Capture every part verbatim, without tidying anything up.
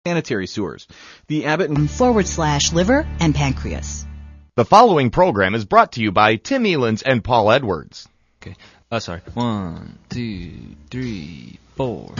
sanitary sewers. The Abbott and forward slash liver and pancreas. The following program is brought to you by Tim Elans and Paul Edwards. Okay. Oh, sorry. One, two, three, four.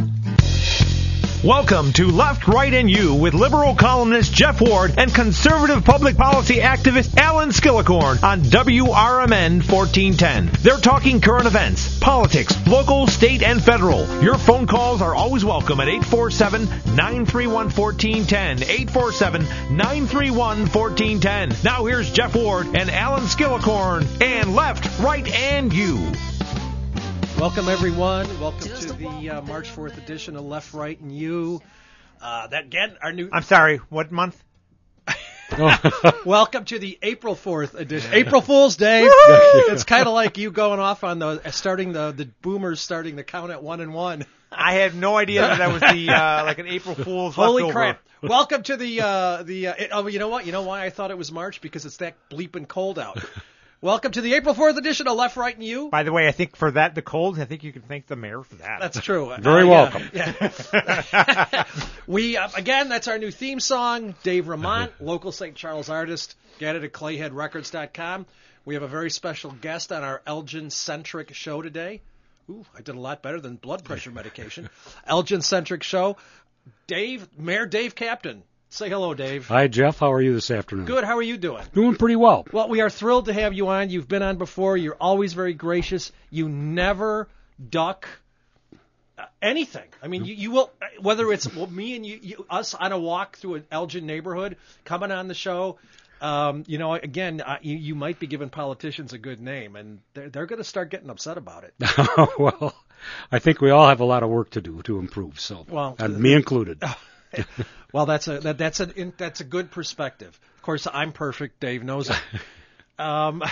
Welcome to Left, Right, and You with liberal columnist Jeff Ward and conservative public policy activist Alan Skillicorn on W R M N fourteen ten. They're talking current events, politics, local, state, and federal. Your phone calls are always welcome at eight four seven, nine three one, one four one zero, eight four seven, nine three one, one four one zero. Now here's Jeff Ward and Alan Skillicorn and Left, Right, and You. Welcome, everyone. Welcome to the uh, March fourth edition of Left, Right, and You. Uh, that again, our new. I'm sorry, what month? Welcome to the April fourth edition. April Fool's Day. It's kind of like you going off on the starting the the boomers starting the count at one and one. I had no idea that that was the uh, like an April Fool's. Holy leftover. crap! Welcome to the uh, the. Uh, it, oh, you know what? You know why I thought it was March? Because it's that bleeping cold out. Welcome to the April fourth edition of Left, Right, and You. By the way, I think for that, the cold, I think you can thank the mayor for that. That's true. Very uh, welcome. Yeah, yeah. we, uh, again, that's our new theme song. Dave Ramont, local Saint Charles artist. Get it at clayhead records dot com. We have a very special guest on our Elgin-centric show today. Ooh, I did a lot better than blood pressure medication. Elgin-centric show. Dave, Mayor Dave Captain. Say hello, Dave. Hi, Jeff. How are you this afternoon? Good. How are you doing? Doing pretty well. Well, we are thrilled to have you on. You've been on before. You're always very gracious. You never duck uh, anything. I mean, you, you will, whether it's well, me and you, you, us on a walk through an Elgin neighborhood, coming on the show. Um, you know, again, uh, you, you might be giving politicians a good name, and they're, they're going to start getting upset about it. Well, I think we all have a lot of work to do to improve. So, well, and me included. Well, that's a that, that's a that's a good perspective. Of course, I'm perfect. Dave knows it. Um,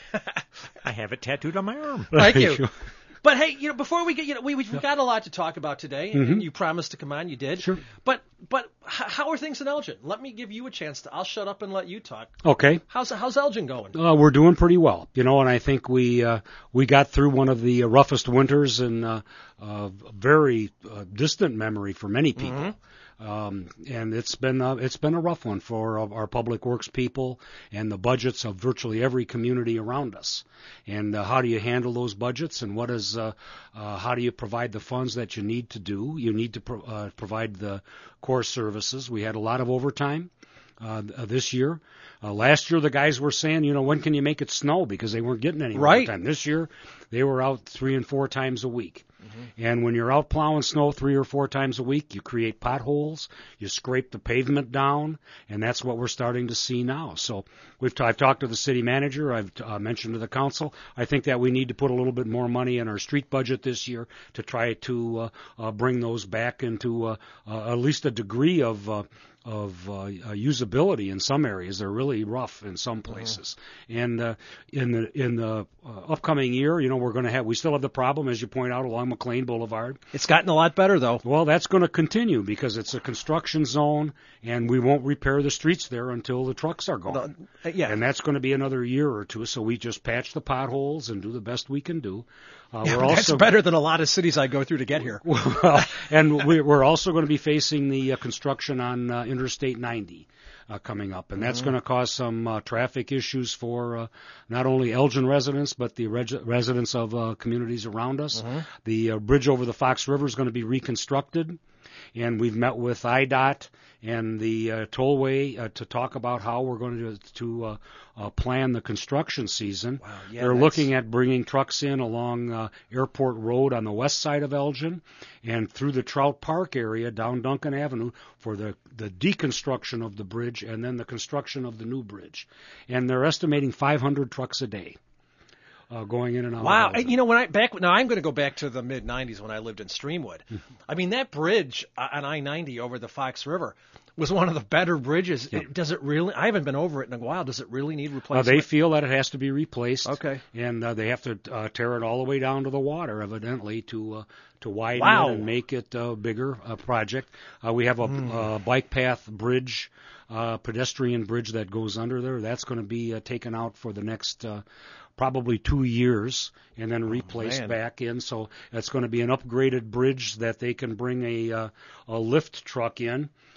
I have it tattooed on my arm. Thank you. But hey, you know, before we get, you know, we we've got a lot to talk about today, and Mm-hmm. you promised to come on. You did. Sure. But but how are things in Elgin? Let me give you a chance to. I'll shut up and let you talk. Okay. How's how's Elgin going? Uh, we're doing pretty well, you know, and I think we uh, we got through one of the roughest winters in uh, uh, very uh, distant memory for many people. Mm-hmm. Um, and it's been uh, it's been a rough one for uh, our public works people and the budgets of virtually every community around us. And uh, how do you handle those budgets? And what is uh, uh, how do you provide the funds that you need to do? You need to pro- uh, provide the core services. We had a lot of overtime uh, this year. Uh, last year, the guys were saying, you know, when can you make it snow? Because they weren't getting any Right. overtime. This year, they were out three and four times a week. Mm-hmm. And when you're out plowing snow three or four times a week, you create potholes, you scrape the pavement down, and that's what we're starting to see now. So we've t- I've talked to the city manager, I've uh, mentioned to the council, I think that we need to put a little bit more money in our street budget this year to try to uh, uh, bring those back into uh, uh, at least a degree of uh, of uh, uh, usability in some areas. They're really rough in some places. Mm-hmm. And uh, in the in the uh, upcoming year, you know, we're going to have we still have the problem, as you point out, along McLean Boulevard. It's gotten a lot better, though. Well, that's going to continue because it's a construction zone, and we won't repair the streets there until the trucks are gone. Uh, yeah. And that's going to be another year or two. So we just patch the potholes and do the best we can do. Uh, Yeah, we're that's also better than a lot of cities I go through to get here. well, and we, we're also going to be facing the uh, construction on uh, Interstate ninety uh, coming up, and that's mm-hmm. going to cause some uh, traffic issues for uh, not only Elgin residents but the reg- residents of uh, communities around us. Mm-hmm. The uh, bridge over the Fox River is going to be reconstructed, and we've met with I D O T and the uh, tollway uh, to talk about how we're going to to uh, uh, plan the construction season. Wow, yeah, They're that's... looking at bringing trucks in along uh, Airport Road on the west side of Elgin and through the Trout Park area down Duncan Avenue for the, the deconstruction of the bridge and then the construction of the new bridge. And they're estimating five hundred trucks a day. Uh, going in and out. Wow, of you know when I back now I'm going to go back to the mid nineties when I lived in Streamwood. I mean that bridge on I ninety over the Fox River was one of the better bridges. Yeah. It, does it really? I haven't been over it in a while. Does it really need Uh, replacement? they feel that it has to be replaced. Okay. And uh, they have to uh, tear it all the way down to the water, evidently, to uh, to widen Wow. it and make it a bigger uh, project. Uh, we have a Mm. uh, bike path bridge, uh, pedestrian bridge that goes under there. That's going to be uh, taken out for the next uh, probably two years and then replaced man. back in. So it's going to be an upgraded bridge that they can bring a uh, a lift truck in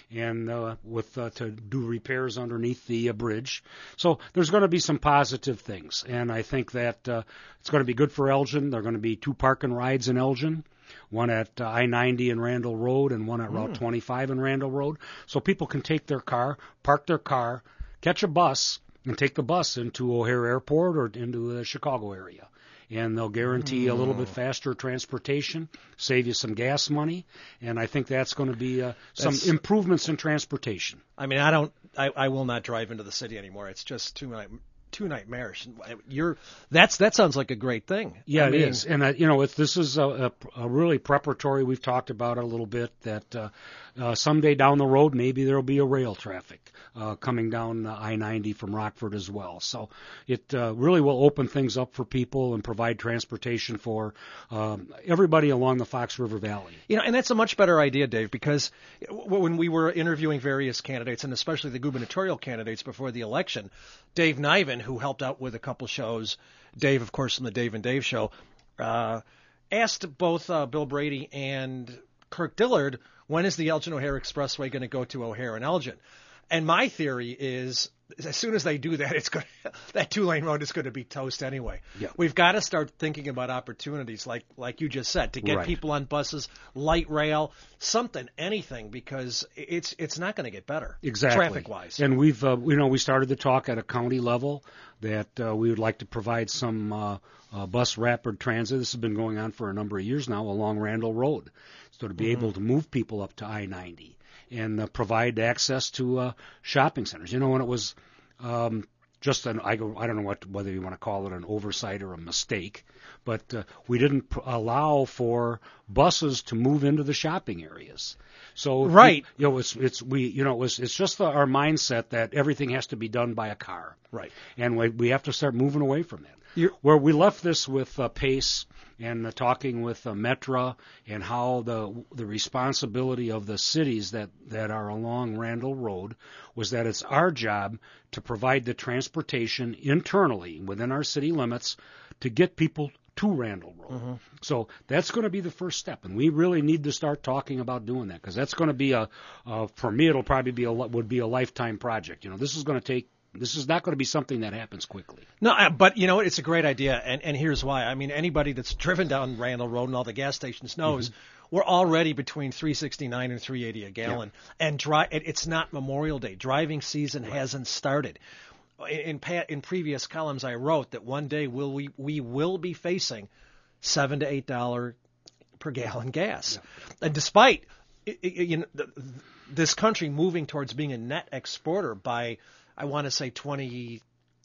and uh, with uh, to do repairs underneath the uh, bridge. So there's going to be some positive things, and I think that uh, it's going to be good for Elgin. There are going to be two park and rides in Elgin, one at uh, I ninety and Randall Road and one at Route twenty-five and Randall Road. So people can take their car, park their car, catch a bus, and take the bus into O'Hare Airport or into the Chicago area. And they'll guarantee mm. a little bit faster transportation, save you some gas money, and I think that's going to be uh, some that's, improvements in transportation. I mean, I don't, I, I will not drive into the city anymore. It's just too night, too nightmarish. You're, that's that sounds like a great thing. Yeah, I it mean, is, and uh, you know, if this is a, a, a really preparatory. We've talked about it a little bit that uh, uh, someday down the road, maybe there'll be a rail traffic uh, coming down uh, I ninety from Rockford as well. So it uh, really will open things up for people and provide transportation for um, everybody along the Fox River Valley. You know, and that's a much better idea, Dave, because when we were interviewing various candidates, and especially the gubernatorial candidates before the election, Dave Niven, who helped out with a couple shows, Dave, of course, from the Dave and Dave show, uh, asked both uh, Bill Brady and Kirk Dillard, when is the Elgin-O'Hare Expressway going to go to O'Hare and Elgin? And my theory is, as soon as they do that, it's going to, that two-lane road is going to be toast anyway. Yeah. We've got to start thinking about opportunities, like like you just said, to get Right. people on buses, light rail, something, anything, because it's it's not going to get better Exactly. traffic-wise. And we've, uh, you know, we started the talk at a county level that uh, we would like to provide some uh, uh, bus rapid transit. This has been going on for a number of years now along Randall Road, so to be Mm-hmm. able to move people up to I ninety and uh, provide access to uh, shopping centers. You know, when it was um, just an, I, go, I don't know what whether you want to call it an oversight or a mistake, but uh, we didn't pr- allow for buses to move into the shopping areas. So Right. you know, it's it's we you know it was it's just the, our mindset that everything has to be done by a car, Right. and we we have to start moving away from that. You're- Where we left this with uh, Pace and uh, talking with uh, Metra and how the the responsibility of the cities that, that are along Randall Road was that it's our job to provide the transportation internally within our city limits to get people to Randall Road. Mm-hmm. So that's going to be the first step, and we really need to start talking about doing that because that's going to be a, uh, for me, it'll probably be a would be a lifetime project. You know, this is going to take. This is not going to be something that happens quickly. No, uh, but you know, it's a great idea, and, and here's why. I mean, anybody that's driven down Randall Road and all the gas stations knows mm-hmm. we're already between three sixty-nine and three eighty a gallon, yeah. and dri- it, it's not Memorial Day. Driving season right. hasn't started. In, in, pa- in previous columns, I wrote that one day will we we will be facing seven to eight dollar per gallon gas, yeah. and despite it, it, you know the, this country moving towards being a net exporter by I want to say twenty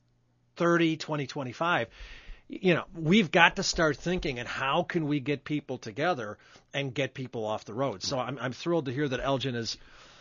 thirty, twenty twenty-five, you know, we've got to start thinking and how can we get people together and get people off the road. So I'm, I'm thrilled to hear that Elgin is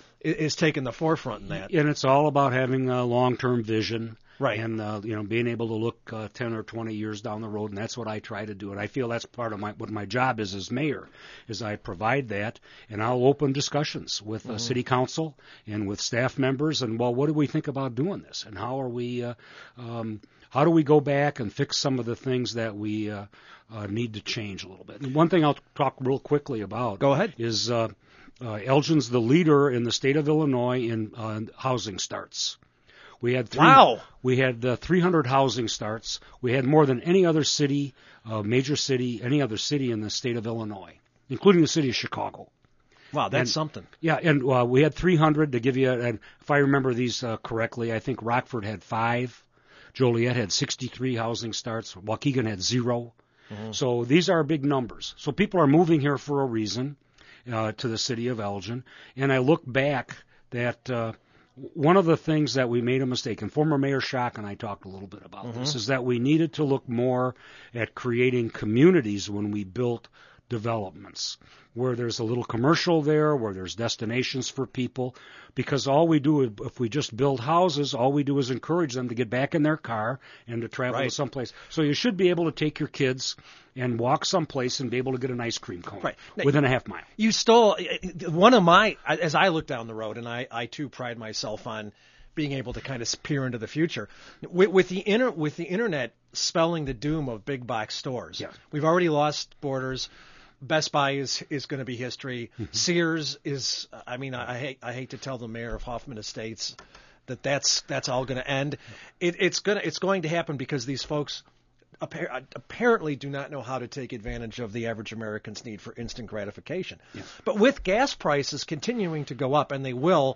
is taking the forefront in that. And it's all about having a long-term vision. Right. And, uh, you know, being able to look uh, ten or twenty years down the road, and that's what I try to do. And I feel that's part of my what my job is as mayor, is I provide that, and I'll open discussions with uh, mm-hmm. city council and with staff members, and, well, what do we think about doing this? And how are we, uh, um, how do we go back and fix some of the things that we uh, uh, need to change a little bit? And one thing I'll talk real quickly about Go ahead. is uh, uh, Elgin's the leader in the state of Illinois in uh, housing starts. We had three, wow. We had uh, three hundred housing starts. We had more than any other city, uh, major city, any other city in the state of Illinois, including the city of Chicago. Wow, that's and, something. Yeah, and uh, we had three hundred to give you. And if I remember these uh, correctly, I think Rockford had five, Joliet had sixty-three housing starts, Waukegan had zero. Mm-hmm. So these are big numbers. So people are moving here for a reason uh, to the city of Elgin. And I look back that. Uh, One of the things that we made a mistake, and former Mayor Schock and I talked a little bit about mm-hmm. this, is that we needed to look more at creating communities when we built developments, where there's a little commercial there, where there's destinations for people, because all we do, if we just build houses, all we do is encourage them to get back in their car and to travel right. to someplace. So you should be able to take your kids and walk someplace and be able to get an ice cream cone right. now, within a half mile. You stole one of my, as I look down the road, and I, I too pride myself on being able to kind of peer into the future. With, with the inter, with the internet spelling the doom of big box stores, yeah. we've already lost Borders. Best Buy is is going to be history. Sears is. I mean, I, I hate I hate to tell the mayor of Hoffman Estates that that's that's all going to end. It, it's gonna it's going to happen because these folks appar- apparently do not know how to take advantage of the average American's need for instant gratification. Yeah. But with gas prices continuing to go up, and they will,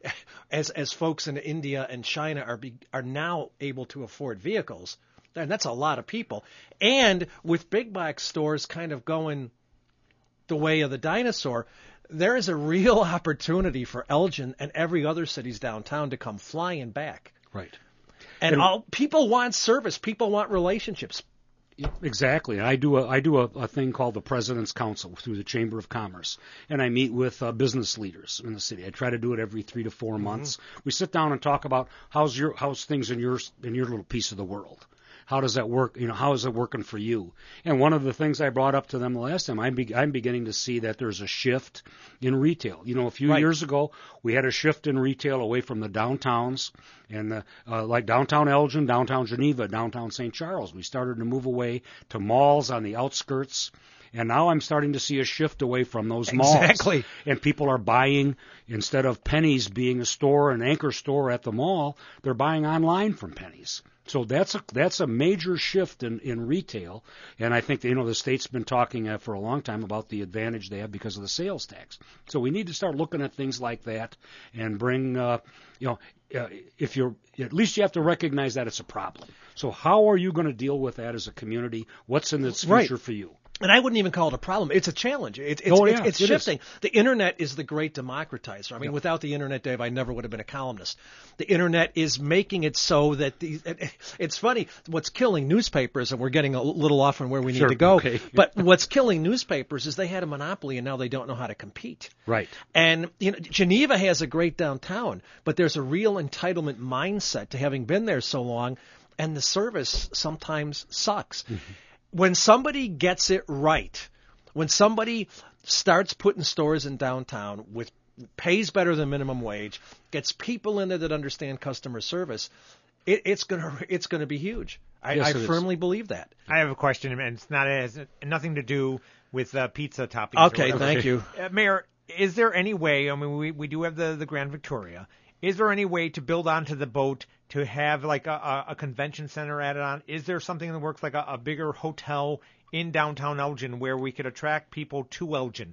as as folks in India and China are be, are now able to afford vehicles, and that's a lot of people. And with big box stores kind of going the way of the dinosaur, there is a real opportunity for Elgin and every other city's downtown to come flying back. Right. And, And- all people want service. People want relationships. Yeah, exactly. I do a I do a, a thing called the President's Council through the Chamber of Commerce, and I meet with uh, business leaders in the city. I try to do it every three to four months. We sit down and talk about how's your how's things in your in your little piece of the world. How does that work? You know, how is it working for you? And one of the things I brought up to them the last time, I'm, be, I'm beginning to see that there's a shift in retail. You know, a few Right. years ago, we had a shift in retail away from the downtowns, and the, uh, like downtown Elgin, downtown Geneva, downtown Saint Charles. We started to move away to malls on the outskirts. And now I'm starting to see a shift away from those malls. Exactly. And people are buying, instead of Penny's being a store, an anchor store at the mall, they're buying online from Penny's. So that's a that's a major shift in, in retail, and I think, you know, the state's been talking uh, for a long time about the advantage they have because of the sales tax. So we need to start looking at things like that and bring, uh, you know, uh, if you're at least you have to recognize that it's a problem. So how are you going to deal with that as a community? What's in its future Right. for you? And I wouldn't even call it a problem. It's a challenge. It, it's Oh, yeah, it's, it's it is. shifting. The Internet is the great democratizer. I mean, without the Internet, Dave, I never would have been a columnist. The Internet is making it so that the. It's funny. What's killing newspapers, and we're getting a little off on where we Sure, need to go. okay. But what's killing newspapers is they had a monopoly, and now they don't know how to compete. Right. And you know, Geneva has a great downtown, but there's a real entitlement mindset to having been there so long, and the service sometimes sucks. Mm-hmm. When somebody gets it right, when somebody starts putting stores in downtown with pays better than minimum wage, gets people in there that understand customer service, it, it's gonna it's gonna be huge. I, Yes, I it is. firmly believe that. I have a question, and it's not it has nothing to do with uh, pizza toppings. or Okay, whatever. thank you. Uh, Mayor, is there any way? I mean, we we do have the the Grand Victoria. Is there any way to build onto the boat to have like a, a, a convention center added on? Is there something in the works like a, a bigger hotel in downtown Elgin where we could attract people to Elgin?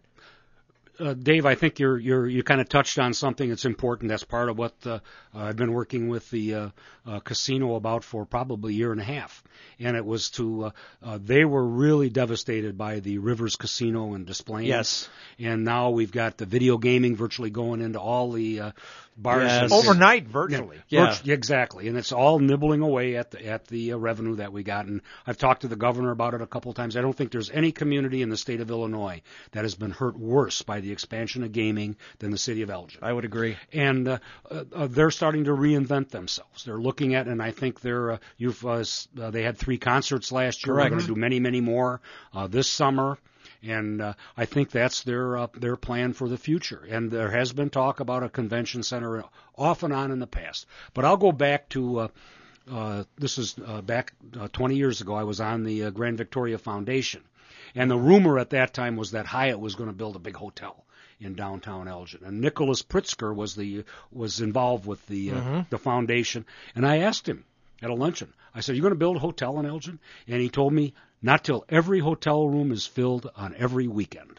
Uh, Dave, I think you're you're you kind of touched on something that's important. That's part of what uh, uh, I've been working with the uh, uh, casino about for probably a year and a half, and it was to uh, uh, they were really devastated by the Rivers Casino and Des Plaines. Yes. And now we've got the video gaming virtually going into all the uh, bars. Yes. and- Overnight, virtually. Yeah. Virtu- exactly, and it's all nibbling away at the at the uh, revenue that we got. And I've talked to the governor about it a couple of times. I don't think there's any community in the state of Illinois that has been hurt worse by the expansion of gaming than the city of Elgin. I would agree. And uh, uh, uh, they're starting to reinvent themselves. They're looking at, and I think they're uh, you've uh, s- uh, they had three concerts last year. Correct. They're going to do many, many more uh, this summer. And uh, I think that's their uh, their plan for the future. And there has been talk about a convention center off and on in the past. But I'll go back to uh, uh, this is uh, back uh, twenty years ago. I was on the uh, Grand Victoria Foundation, and the rumor at that time was that Hyatt was going to build a big hotel in downtown Elgin. And Nicholas Pritzker was the was involved with the uh, Mm-hmm. the foundation. And I asked him at a luncheon. I said, "You going to build a hotel in Elgin?" And he told me, "Not till every hotel room is filled on every weekend."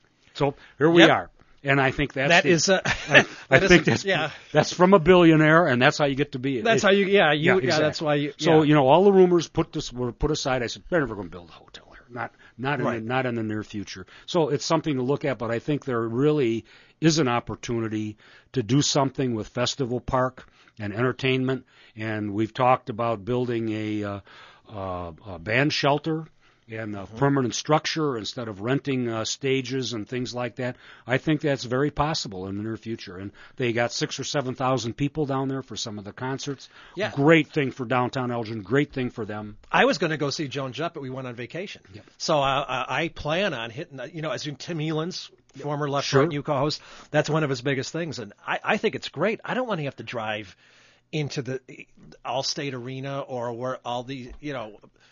So here we Yep. are, and I think that's That the, is a. I, I that is think a- that's yeah. that's from a billionaire, and that's how you get to be. That's it- how you. Yeah, you. Yeah, exactly. that's why you. So yeah. you know, all the rumors put this were put aside. I said, "They're never going to build a hotel here. Not not in Right. the, not in the near future." So it's something to look at. But I think there really is an opportunity to do something with Festival Park and entertainment. And we've talked about building a, uh, uh, a band shelter and a permanent structure instead of renting uh, stages and things like that. I think that's very possible in the near future. And they got six or seven thousand people down there for some of the concerts. Yeah. Great thing for downtown Elgin. Great thing for them. I was going to go see Joan Jett, but we went on vacation. Yep. So uh, I I plan on hitting, the- you know, as in Tim Elans, former Left Sure. Right U co-host, that's one of his biggest things. And I, I think it's great. I don't want to have to drive into the Allstate Arena or where all the, you know,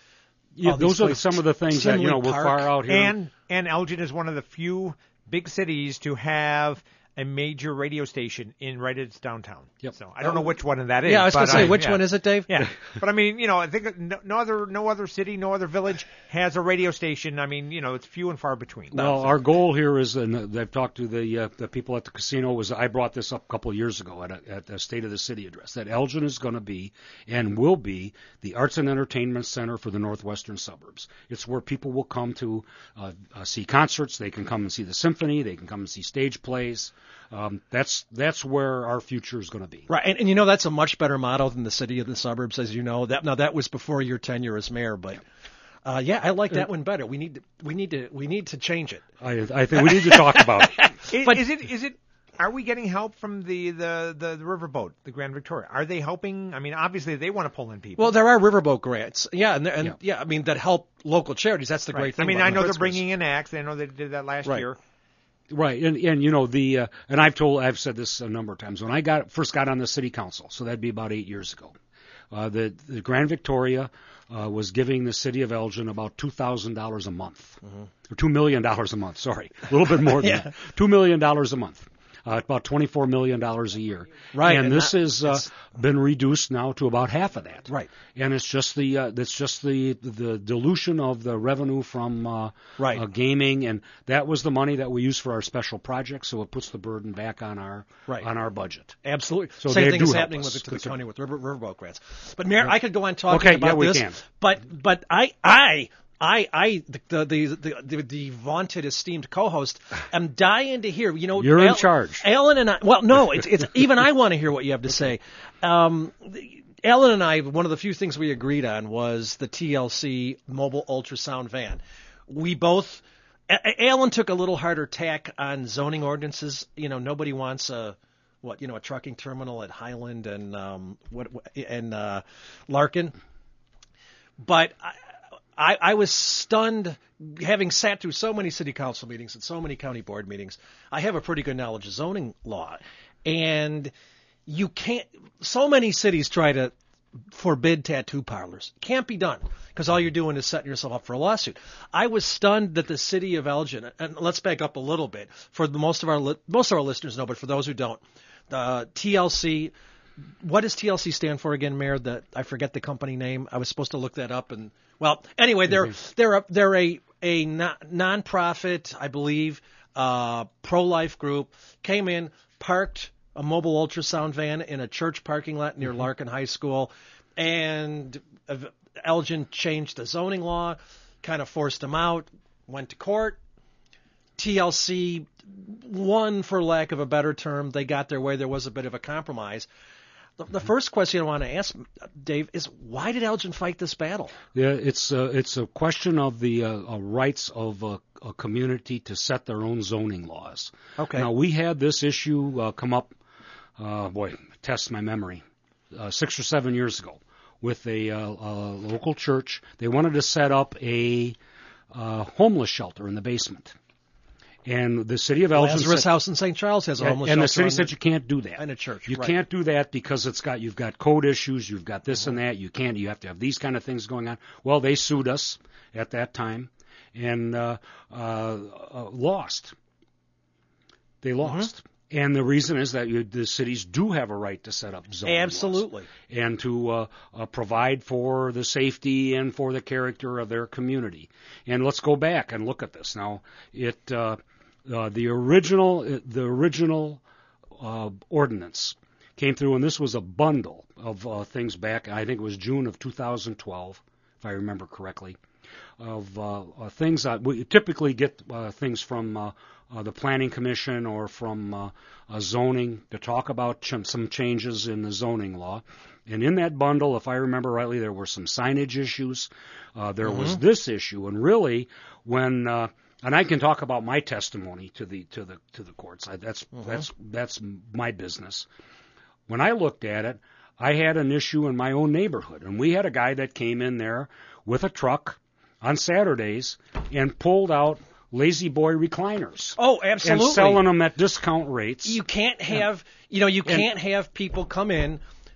Yeah, all these those are places. some of the things that, you know, Tinley we're Park. far out here. And and Elgin is one of the few big cities to have a major radio station in right at its downtown. Yep. So I don't know which one that is. Yeah, I was going but to say, I- which yeah. one is it, Dave? Yeah, but I mean, you know, I think no, no other no other city, no other village has a radio station. I mean, you know, it's few and far between. Well, our goal here is, and I've talked to the uh, the people at the casino, was I brought this up a couple of years ago at a, at a State of the City address, that Elgin is going to be and will be the arts and entertainment center for the northwestern suburbs. It's where people will come to uh, uh, see concerts. They can come and see the symphony. They can come and see stage plays. Um, that's that's where our future is going to be. Right, and, and you know that's a much better model than the city of the suburbs, as you know. That now that was before your tenure as mayor, but uh, yeah, I like that one better. We need to, we need to we need to change it. I, I think we need to talk about it. Is, But- is it is it? Are we getting help from the, the, the, the riverboat, the Grand Victoria? Are they helping? I mean, obviously they want to pull in people. Well, there are riverboat grants, yeah, and, and yeah. Yeah. I mean that help local charities. That's the Right. great thing. I mean, about I know they're Pritzker's. bringing in acts. I know they did that last Right. year. Right, and and you know the uh, and I've told I've said this a number of times. When I got first got on the city council, so that'd be about eight years ago, uh, the the Grand Victoria uh, was giving the city of Elgin about two thousand dollars a month, Mm-hmm. or two million dollars a month. Sorry, a little bit more than Yeah. that. Two million dollars a month. Uh, about twenty-four million dollars a year. Right, and, and this that- has uh, been reduced now to about half of that. Right. And it's just the uh, it's just the the dilution of the revenue from uh, Right. uh, gaming, and that was the money that we use for our special projects. So it puts the burden back on our Right. on our budget. Absolutely. So Same they thing do is help happening us with the, to the the county with river, riverboat grants. But Mayor, I could go on talking Okay, about yeah, we this. can. But but I I I I the the the, the, the vaunted esteemed co-host am dying to hear. You know, You're in charge. Alan and I. Well, no, it's it's even I want to hear what you have to say. Um, the- Alan and I, one of the few things we agreed on was the T L C mobile ultrasound van. We both. A- Alan took a little harder tack on zoning ordinances. You know, nobody wants a what you know a trucking terminal at Highland and um, what what- and uh, Larkin. But I, I, I was stunned, having sat through so many city council meetings and so many county board meetings. I have a pretty good knowledge of zoning law, and you can't. So many cities try to forbid tattoo parlors. Can't be done because all you're doing is setting yourself up for a lawsuit. I was stunned that the city of Elgin, and let's back up a little bit. For the, most of our li- most of our listeners know, but for those who don't, the T L C. What does T L C stand for again, Mayor? The I forget the company name. I was supposed to look that up, and well, anyway, they're Mm-hmm. they're a, they're a a non, nonprofit, I believe, uh, pro-life group. Came in, parked a mobile ultrasound van in a church parking lot near Mm-hmm. Larkin High School, and uh, Elgin changed the zoning law, kind of forced them out, went to court. T L C won, for lack of a better term. They got their way. There was a bit of a compromise. The, the first question I want to ask, Dave, is why did Elgin fight this battle? Yeah, it's uh, it's a question of the uh, uh, rights of a, a community to set their own zoning laws. Okay. Now we had this issue uh, come up. Uh, boy, test my memory. Uh, six or seven years ago, with a, uh, a local church, they wanted to set up a uh, homeless shelter in the basement, and the city of Elgin Lazarus said, House in Saint Charles has a and, homeless and the shelter city on said the- you can't do that. and a church, You right. can't do that because it's got you've got code issues, you've got this and that. You can't. You have to have these kind of things going on. Well, they sued us at that time and uh, uh, uh, lost. They lost. And the reason is that you, the cities do have a right to set up zoning laws Absolutely. and to uh, uh, provide for the safety and for the character of their community. And let's go back and look at this now. It uh, uh, the original the original uh, ordinance came through, and this was a bundle of uh, things back. I think it was June of two thousand twelve, if I remember correctly. Of uh, uh, things that we typically get uh, things from uh, uh, the Planning Commission or from uh, uh, zoning to talk about ch- some changes in the zoning law. And in that bundle, if I remember rightly, there were some signage issues. Uh, there was this issue, and really, when uh, and I can talk about my testimony to the to the to the courts. I, that's that's that's my business. When I looked at it, I had an issue in my own neighborhood, and we had a guy that came in there with a truck on Saturdays and pulled out Lazy Boy recliners. Oh, absolutely. And selling them at discount rates. You can't have, you know, you can't have people come in,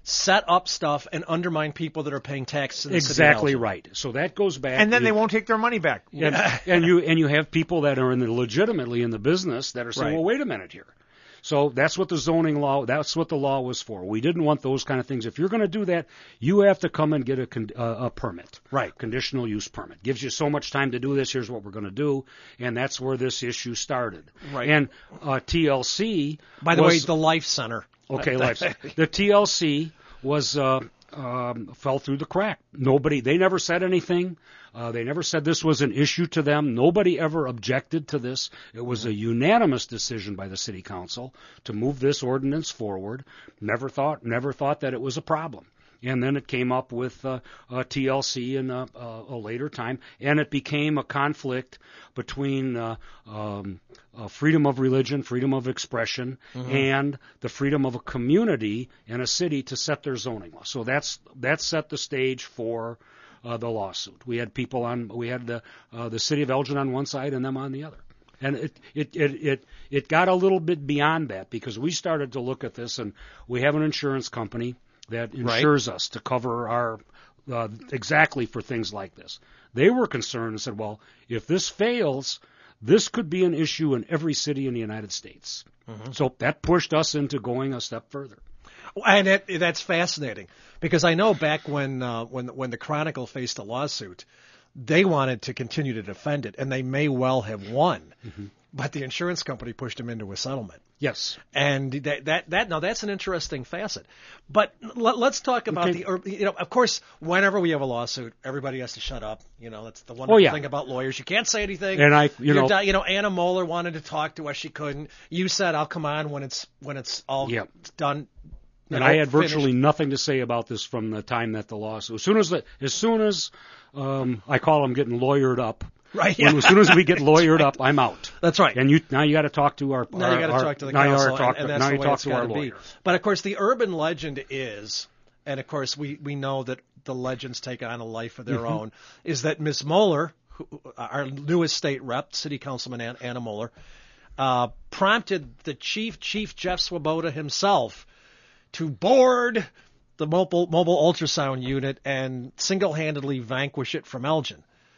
set up stuff and undermine people that are paying taxes in the Exactly city of Elgin. right. So that goes back. And then you, they won't take their money back. And, and you and you have people that are in the legitimately in the business that are saying, Right. well, wait a minute here. So that's what the zoning law, that's what the law was for. We didn't want those kind of things. If you're going to do that, you have to come and get a, con- uh, a permit. Right. Conditional use permit. Gives you so much time to do this. Here's what we're going to do. And that's where this issue started. Right. And uh, T L C. By the was, way, the Life Center. Okay, life. The T L C was uh, um, fell through the crack. Nobody, they never said anything. Uh, they never said this was an issue to them. Nobody ever objected to this. It was a unanimous decision by the city council to move this ordinance forward. Never thought, never thought that it was a problem. And then it came up with uh, uh, T L C in a, a, a later time, and it became a conflict between uh, um, uh, freedom of religion, freedom of expression, Mm-hmm. and the freedom of a community and a city to set their zoning law. So that's that set the stage for uh, the lawsuit. We had people on, we had the uh, the city of Elgin on one side and them on the other. And it, it, it, it, it got a little bit beyond that because we started to look at this, and we have an insurance company that insures us to cover our uh, exactly for things like this. They were concerned and said, well, if this fails, this could be an issue in every city in the United States. Mm-hmm. So that pushed us into going a step further. And it, that's fascinating because I know back when uh, when when the Chronicle faced a lawsuit, they wanted to continue to defend it, and they may well have won. Mm-hmm. But the insurance company pushed them into a settlement. Yes. And that that that now that's an interesting facet. But let, let's talk about Okay. the you know of course whenever we have a lawsuit everybody has to shut up. You know that's the wonderful Oh, yeah. thing about lawyers. You can't say anything. And I- you You're know- di- you know Anna Moeller wanted to talk to us, she couldn't. You said I'll come on when it's when it's all Yeah. done. you And know, I had virtually finished. nothing to say about this from the time that the lawsuit. As soon as the, as soon as um, I call them getting lawyered up. Right. When, as soon as we get lawyered up, I'm out. That's right. And you now you got to talk to our. Now our, you got to our- talk to the now you council, gotta talk, and, and that's now the you way talk it's to got our to be. lawyer. But of course, the urban legend is, and of course, we, we know that the legends take on a life of their Mm-hmm. own. Is that Miss Moeller, who, our newest state rep, City Councilman Ann, Anna Moeller, uh, prompted the chief, Chief Jeff Swoboda himself, to board the mobile mobile ultrasound unit and single-handedly vanquish it from Elgin.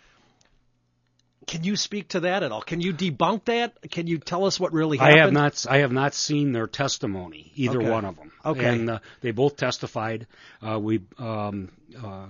Can you speak to that at all? Can you debunk that? Can you tell us what really happened? I have not. I have not seen their testimony. Either Okay. one of them. Okay. And uh, they both testified. Uh, we um, uh,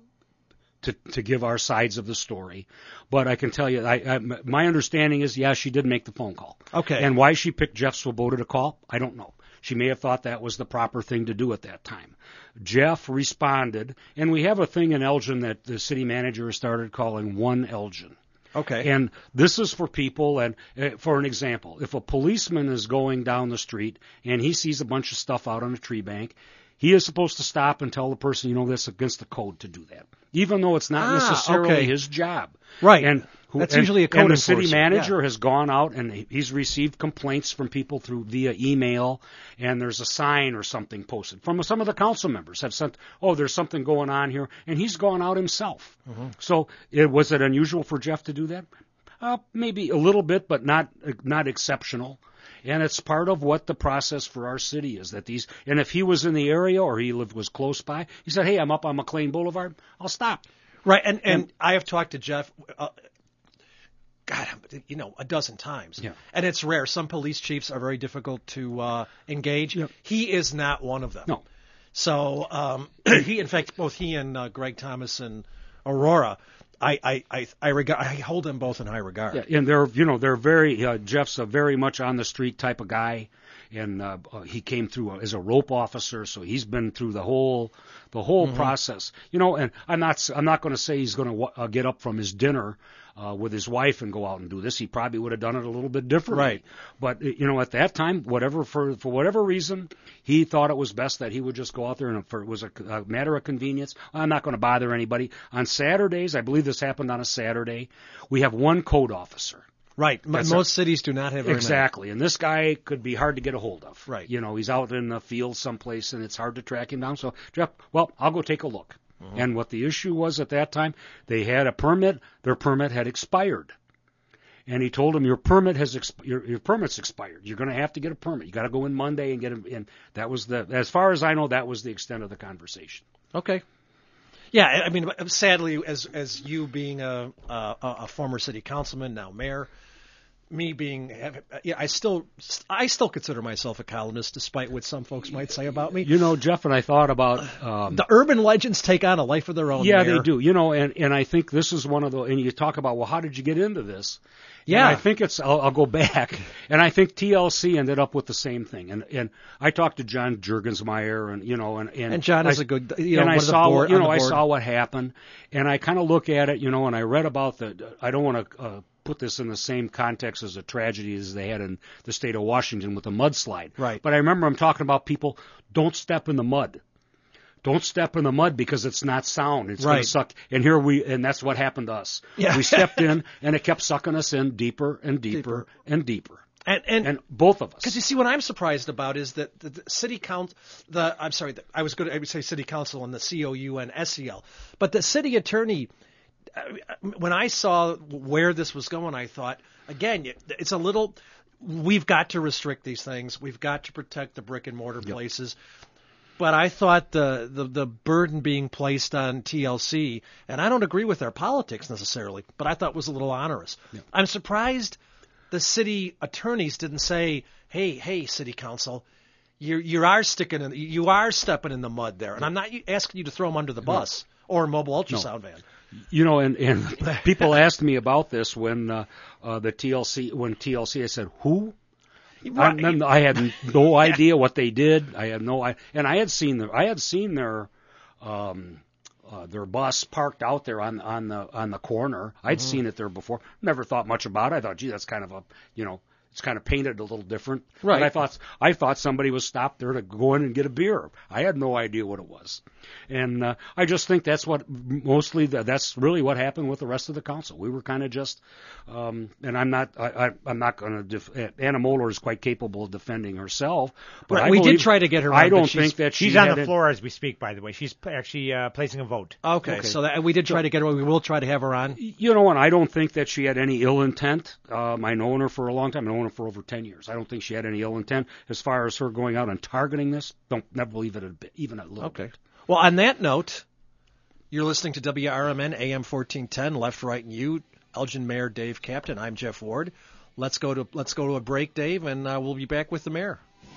to to give our sides of the story. But I can tell you, I, I, my understanding is, yeah, she did make the phone call. Okay. And why she picked Jeff Swoboda to call, I don't know. She may have thought that was the proper thing to do at that time. Jeff responded, and we have a thing in Elgin that the city manager has started calling One Elgin. Okay. And this is for people, and uh, for an example, if a policeman is going down the street and he sees a bunch of stuff out on a tree bank, he is supposed to stop and tell the person, you know, that's against the code to do that, even though it's not Ah, necessarily okay. his job. Right. And who, That's and- usually a code And the city enforcer, manager yeah. has gone out and he- he's received complaints from people through via email, and there's a sign or something posted. From some of the council members have sent, oh, there's something going on here, and he's gone out himself. Mm-hmm. So it, was it unusual for Jeff to do that? Uh, maybe a little bit, but not not exceptional. And it's part of what the process for our city is. That these, and if he was in the area or he lived was close by, he said, "Hey, I'm up on McLean Boulevard. I'll stop." Right, and, and I have talked to Jeff, uh, God, you know, a dozen times. Yeah. And it's rare. Some police chiefs are very difficult to uh, engage. Yep. He is not one of them. No. So um, he, in fact, both he and uh, Greg Thomas and Aurora, I I I, I, regard, I hold them both in high regard. Yeah, and they're you know they're very uh, Jeff's a very much on the street type of guy, and uh, uh, he came through as a rope officer, so he's been through the whole the whole Mm-hmm. process. You know, and I'm not I'm not going to say he's going to uh, get up from his dinner uh, with his wife and go out and do this. He probably would have done it a little bit differently. Right. But you know, at that time, whatever for for whatever reason, he thought it was best that he would just go out there, and if it was a, a matter of convenience, I'm not going to bother anybody. On Saturdays, I believe this happened on a Saturday, we have one code officer. Right. M- That's most cities do not have very many. Exactly, and this guy could be hard to get a hold of. Right. You know, he's out in the field someplace, and it's hard to track him down. So, Jeff, well, I'll go take a look. Mm-hmm. And what the issue was at that time, they had a permit. Their permit had expired. And he told him your permit has exp- your, your permit's expired. You're going to have to get a permit. You got to go in Monday and get it in. That was the, as far as I know, that was the extent of the conversation. Okay. Yeah, I mean, sadly, as as you being a a, a former city councilman, now mayor, me being, yeah, I still I still consider myself a columnist, despite what some folks might say about me. You know, Jeff, and I thought about um, the urban legends take on a life of their own. Yeah, Mayor. they do. You know, and and I think this is one of the. And you talk about, well, how did you get into this? Yeah, and I think it's. I'll, I'll go back, and I think T L C ended up with the same thing. And and I talked to John Jurgensmeyer, and you know, and and, and John I, is a good. You know, and one I of the saw, board, you know, I I saw what happened, and I kind of look at it, you know, and I read about the. I don't want to. Uh, put this in the same context as a tragedy as they had in the state of Washington with the mudslide. Right. But I remember I'm talking about people, don't step in the mud. Don't step in the mud because it's not sound. It's right. going to suck. And here we, and that's what happened to us. Yeah. We stepped in and it kept sucking us in deeper and deeper, deeper. and deeper. And, and, and both of us. Because you see, what I'm surprised about is that the, the city count, the I'm sorry, the, I was going to I would say city council and the C O U and S C L, but the city attorney. When I saw where this was going, I thought, again, it's a little. We've got to restrict these things. We've got to protect the brick and mortar yep. places. But I thought the, the, the burden being placed on T L C, and I don't agree with their politics necessarily, but I thought was a little onerous. Yep. I'm surprised the city attorneys didn't say, "Hey, hey, city council, you you are sticking in, you are stepping in the mud there," and I'm not asking you to throw them under the bus no. or a mobile ultrasound no. van. You know, and, and people asked me about this when uh, uh, the T L C, when T L C, I said, who? Right. I, I had no idea what they did. I had no, and I had seen their, I had seen their, um, uh, their bus parked out there on on the on the corner. I'd mm-hmm. seen it there before. Never thought much about it. I thought, gee, that's kind of a, you know. It's kind of painted a little different. Right. But I thought I thought somebody was stopped there to go in and get a beer. I had no idea what it was, and uh, I just think that's what mostly the, that's really what happened with the rest of the council. We were kind of just, um, and I'm not I, I, I'm not going to. Def- Anna Moeller is quite capable of defending herself. But right. I we believe, did try to get her. I on, don't think that she's she on the it. floor as we speak. By the way, she's actually uh, placing a vote. Okay, okay. so that, we did try to get her. We will try to have her on. You know, and I don't think that she had any ill intent. Um, I know her for a long time. I know her for over ten years. I don't think she had any ill intent as far as her going out and targeting this. Don't never believe it a bit, even a little okay. bit. Well, on that note, you're listening to W R M N A M fourteen ten, Left, Right, and You. Elgin Mayor Dave Captain. I'm Jeff Ward. Let's go to let's go to a break, Dave, and uh, we'll be back with the mayor.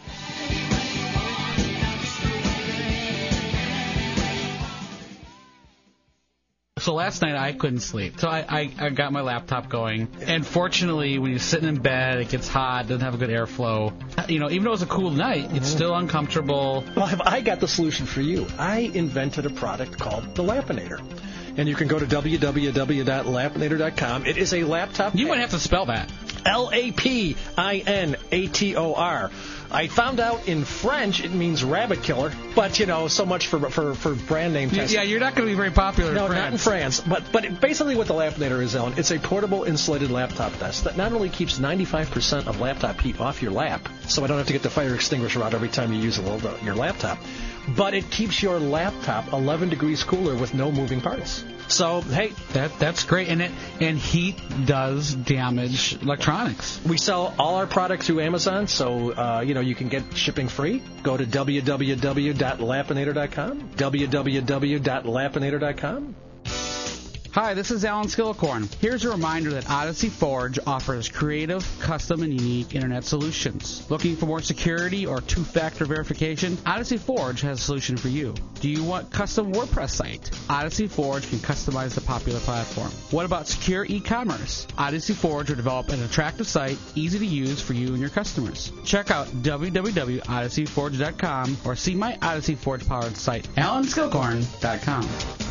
So last night I couldn't sleep. So I, I, I got my laptop going. And fortunately, when you're sitting in bed, it gets hot, doesn't have a good airflow. You know, even though it's a cool night, it's still uncomfortable. Well, have I got the solution for you? I invented a product called the Lapinator. And you can go to w w w dot lapinator dot com. It is a laptop. You might have to spell that. L A P I N A T O R. I found out in French it means rabbit killer, but, you know, so much for for, for brand name testing. Yeah, you're not going to be very popular no, in France. No, not in France. But, but basically what the Lapinator is, Ellen, it's a portable insulated laptop desk that not only keeps ninety-five percent of laptop heat off your lap, so I don't have to get the fire extinguisher out every time you use a little, your laptop, but it keeps your laptop eleven degrees cooler with no moving parts. So, hey, that that's great, and it and heat does damage electronics. We sell all our products through Amazon, so uh, you know you can get shipping free. Go to w w w dot lapinator dot com. w w w dot lapinator dot com. Hi, this is Alan Skillicorn. Here's a reminder that Odyssey Forge offers creative, custom, and unique internet solutions. Looking for more security or two-factor verification? Odyssey Forge has a solution for you. Do you want custom WordPress site? Odyssey Forge can customize the popular platform. What about secure e-commerce? Odyssey Forge will develop an attractive site, easy to use for you and your customers. Check out w w w dot odyssey forge dot com or see my Odyssey Forge powered site, alan skillicorn dot com.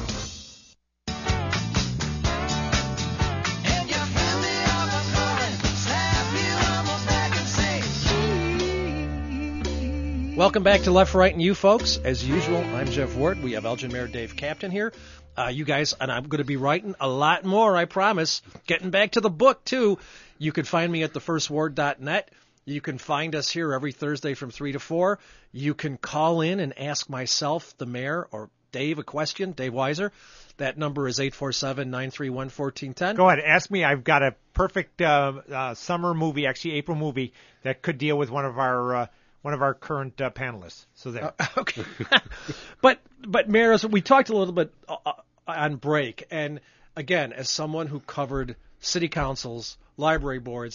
Welcome back to Left, Right, and You, folks. As usual, I'm Jeff Ward. We have Elgin Mayor Dave Captain here. Uh, you guys, and I'm going to be writing a lot more, I promise. Getting back to the book, too. You can find me at the first ward dot net. You can find us here every Thursday from three to four. You can call in and ask myself, the mayor, or Dave a question, Dave Weiser. That number is eight four seven, nine three one, one four one zero. Go ahead, ask me. I've got a perfect uh, uh, summer movie, actually April movie, that could deal with one of our uh, one of our current uh, panelists. So there. Uh, okay. but but Mayor, we talked a little bit uh, on break, and again, as someone who covered city councils, library boards,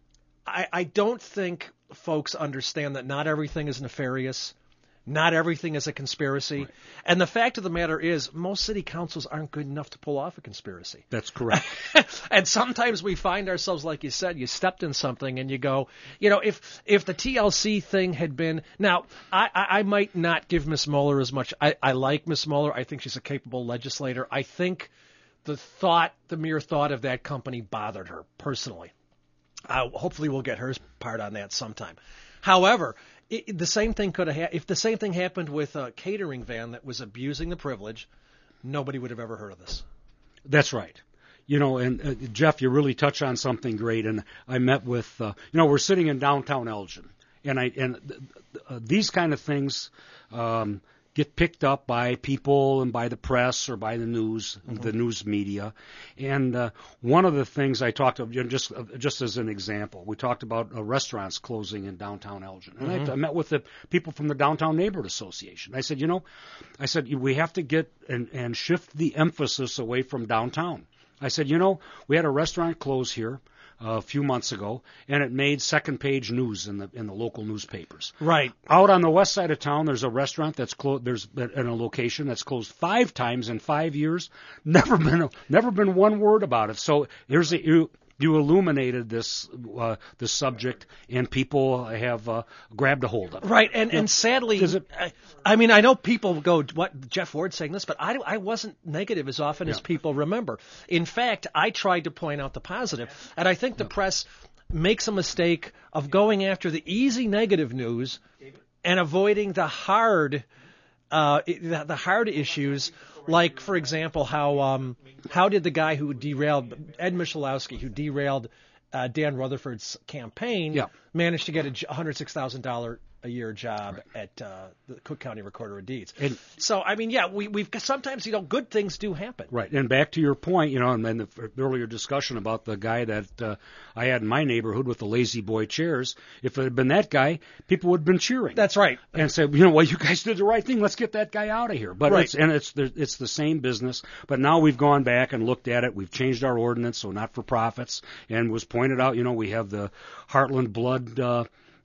I, I don't think folks understand that not everything is nefarious. Not everything is a conspiracy. Right. And the fact of the matter is, most city councils aren't good enough to pull off a conspiracy. That's correct. And sometimes we find ourselves, like you said, you stepped in something and you go, you know, if if the T L C thing had been, now, I, I, I might not give Miss Mueller as much. I, I like Miss Mueller. I think she's a capable legislator. I think the thought, the mere thought of that company bothered her personally. Uh, hopefully we'll get her part on that sometime. However, It, the same thing could have ha- if the same thing happened with a catering van that was abusing the privilege, nobody would have ever heard of this. That's right. You know, and uh, Jeff, you really touch on something great. And I met with, uh, you know, we're sitting in downtown Elgin, and I and uh, these kind of things um, get picked up by people and by the press or by the news, mm-hmm. the news media. And uh, one of the things I talked about, just uh, just as an example, we talked about uh, restaurants closing in downtown Elgin. And mm-hmm. I, I met with the people from the Downtown Neighborhood Association. I said, you know, I said, we have to get and, and shift the emphasis away from downtown. I said, you know, we had a restaurant close here a few months ago, and it made second page news in the in the local newspapers. Right. Out on the west side of town, there's a restaurant that's closed. There's in a location that's closed five times in five years. Never been a, never been one word about it. So here's a, you you illuminated this uh, this subject, and people have uh, grabbed a hold of it. Right. And you and know, sadly, it, I, I mean, I know people go, "What, Jeff Ward saying this?" But I I wasn't negative as often yeah. as people remember. In fact, I tried to point out the positive, and I think the yeah. press makes a mistake of going after the easy negative news and avoiding the hard uh, the, the hard issues. Like, for example, how um, how did the guy who derailed Ed Michalowski, who derailed uh, Dan Rutherford's campaign, yeah. manage to get a one hundred six thousand dollars a year job right. at uh, the Cook County Recorder of Deeds? And so, I mean, yeah, we, we've sometimes, you know, good things do happen. Right. And back to your point, you know, and then the earlier discussion about the guy that uh, I had in my neighborhood with the lazy boy chairs. If it had been that guy, people would have been cheering. That's right. And said, you know, well, you guys did the right thing. Let's get that guy out of here. But right. it's and it's it's the same business. But now we've gone back and looked at it. We've changed our ordinance, so not for profits. And was pointed out, you know, we have the Heartland Blood. Uh,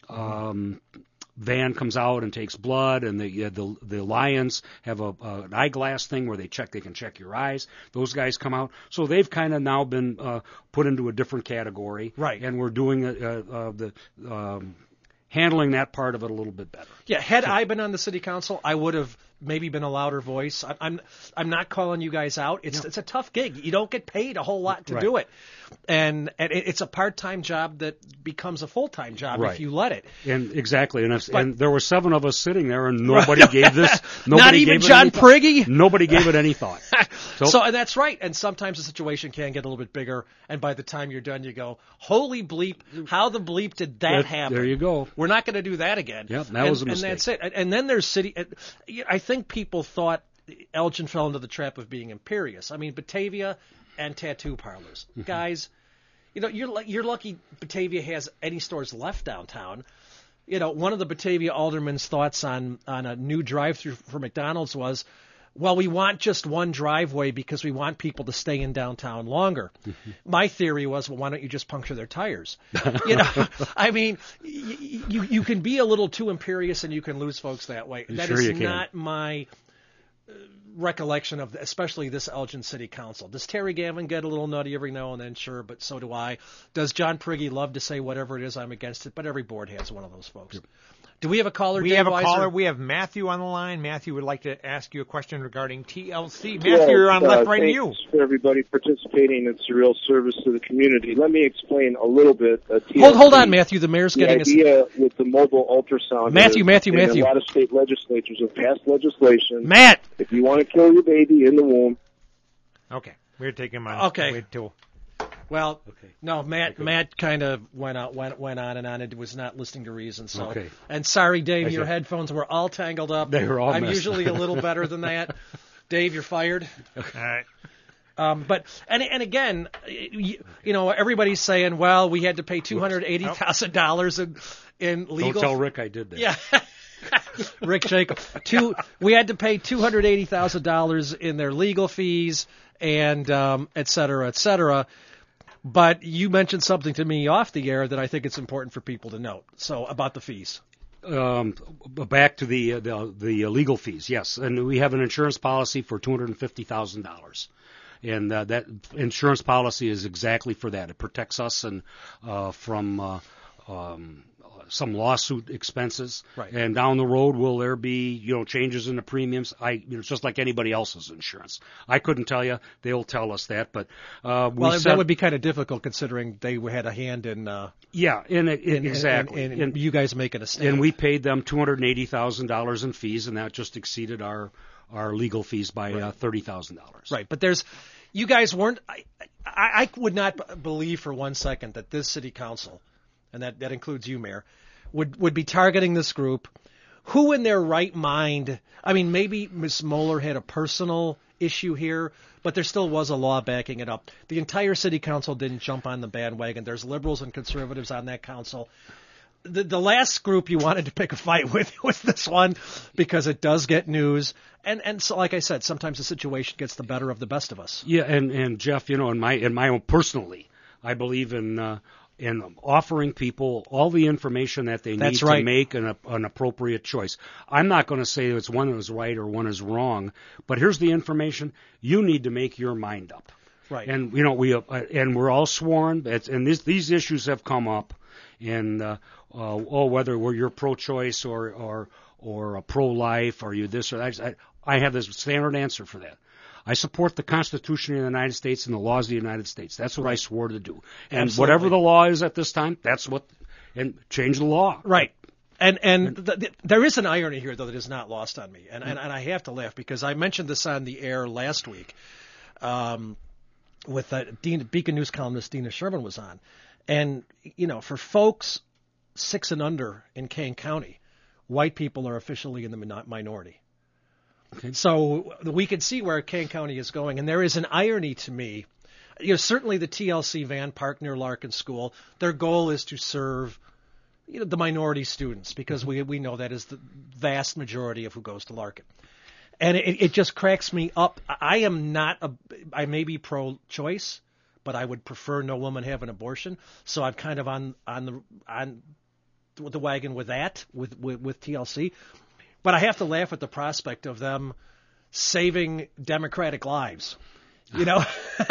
um, van comes out and takes blood, and the uh, the the Lions have a uh, an eyeglass thing where they check they can check your eyes. Those guys come out, so they've kind of now been uh, put into a different category, right? And we're doing uh, uh, the um, handling that part of it a little bit better. Yeah, had I been on the city council, I would have maybe been a louder voice. I, I'm I'm not calling you guys out. It's no. it's a tough gig. You don't get paid a whole lot to right. do it, and and it, it's a part-time job that becomes a full-time job right. if you let it. And exactly, and, if, but, and there were seven of us sitting there, and nobody gave this. Nobody not even gave John it Priggy. Nobody gave it any thought. So, so and that's right. And sometimes the situation can get a little bit bigger, and by the time you're done, you go, "Holy bleep! How the bleep did that, that happen?" There you go. We're not going to do that again. Yep, that and, was a mistake. And that's it. And, and then there's city. I think people thought Elgin fell into the trap of being imperious. I mean, Batavia and tattoo parlors, mm-hmm. guys. You know, you're you're lucky Batavia has any stores left downtown. You know, one of the Batavia aldermen's thoughts on on a new drive-through for McDonald's was, well, we want just one driveway because we want people to stay in downtown longer. Mm-hmm. My theory was, well, why don't you just puncture their tires? You know, I mean, y- you you can be a little too imperious and you can lose folks that way. That sure is not my uh, recollection of, especially this Elgin City Council. Does Terry Gavin get a little nutty every now and then? Sure, but so do I. Does John Priggy love to say whatever it is, I'm against it? But every board has one of those folks. Yep. Do we have a caller? We Dave have a Weiser? caller. We have Matthew on the line. Matthew would like to ask you a question regarding T L C. Matthew, yes, you're on uh, Left, Right, and thanks You. for everybody participating. It's a real service to the community. Let me explain a little bit. Uh, T L C, hold, hold on, Matthew. The mayor's the getting idea us. with the mobile ultrasound. Matthew, is, Matthew, and Matthew. A lot of state legislatures have passed legislation. Matt, if you want to kill your baby in the womb. Okay, we're taking him on. Okay. Wait till. Well, Okay. no, Matt. Okay. Matt kind of went out, went went on and on, and was not listening to reason. So, Okay. and sorry, Dave, I your said- headphones were all tangled up. They were all I'm messed usually a little better than that. Dave, you're fired. All right. Um, but and and again, you, you know, everybody's saying, well, we had to pay two hundred eighty thousand dollars in in legal. Don't tell Rick I did that. Yeah. Rick Jacob. Two, we had to pay two hundred eighty thousand dollars in their legal fees and um, et cetera, et cetera. But you mentioned something to me off the air that I think it's important for people to note. So about the fees. Um, back to the, uh, the the legal fees, yes, and we have an insurance policy for two hundred and fifty thousand dollars, and uh, that insurance policy is exactly for that. It protects us and uh, from uh, um, some lawsuit expenses. Right. And down the road, will there be you know changes in the premiums? I you know, it's just like anybody else's insurance. I couldn't tell you. They'll tell us that, but uh, we Well, set, that would be kind of difficult considering they had a hand in. Uh, yeah, in, it, in exactly. In, in, in you guys making a stand. And we paid them two hundred eighty thousand dollars in fees, and that just exceeded our our legal fees by Right. uh, thirty thousand dollars. Right, but there's, you guys weren't. I, I, I would not b- believe for one second that this city council, and that, that includes you, Mayor, would would be targeting this group. Who in their right mind? I mean, maybe Miz Moeller had a personal issue here, but there still was a law backing it up. The entire city council didn't jump on the bandwagon. There's liberals and conservatives on that council. The, the last group you wanted to pick a fight with was this one because it does get news. And, and so, like I said, sometimes the situation gets the better of the best of us. Yeah, and, and Jeff, you know, in my in my own personally, I believe in uh, in offering people all the information that they That's need right. to make an, an appropriate choice. I'm not going to say it's one is right or one is wrong, but here's the information. You need to make your mind up. Right. And you know we uh, and we're all sworn. It's, and this, these issues have come up, and uh, uh, oh whether we're you're pro-choice or or or a pro-life, or you this or that. I, I have this standard answer for that. I support the Constitution of the United States and the laws of the United States. That's what I swore to do. And Absolutely. whatever the law is at this time, that's what. And change the law. Right. And and th- th- there is an irony here, though, that is not lost on me. And, and and I have to laugh because I mentioned this on the air last week um, with uh, Dean, Beacon News columnist Dina Sherman was on. And, you know, for folks six and under in Kane County, white people are officially in the min- minority. Okay. So we can see where Kane County is going. And there is an irony to me. You know, certainly the T L C Van Park near Larkin School, their goal is to serve, you know, the minority students because we we know that is the vast majority of who goes to Larkin. And it, it just cracks me up. I am not a, I may be pro-choice, but I would prefer no woman have an abortion. So I'm kind of on on the on the wagon with that with with, with T L C. But I have to laugh at the prospect of them saving Democratic lives. You know,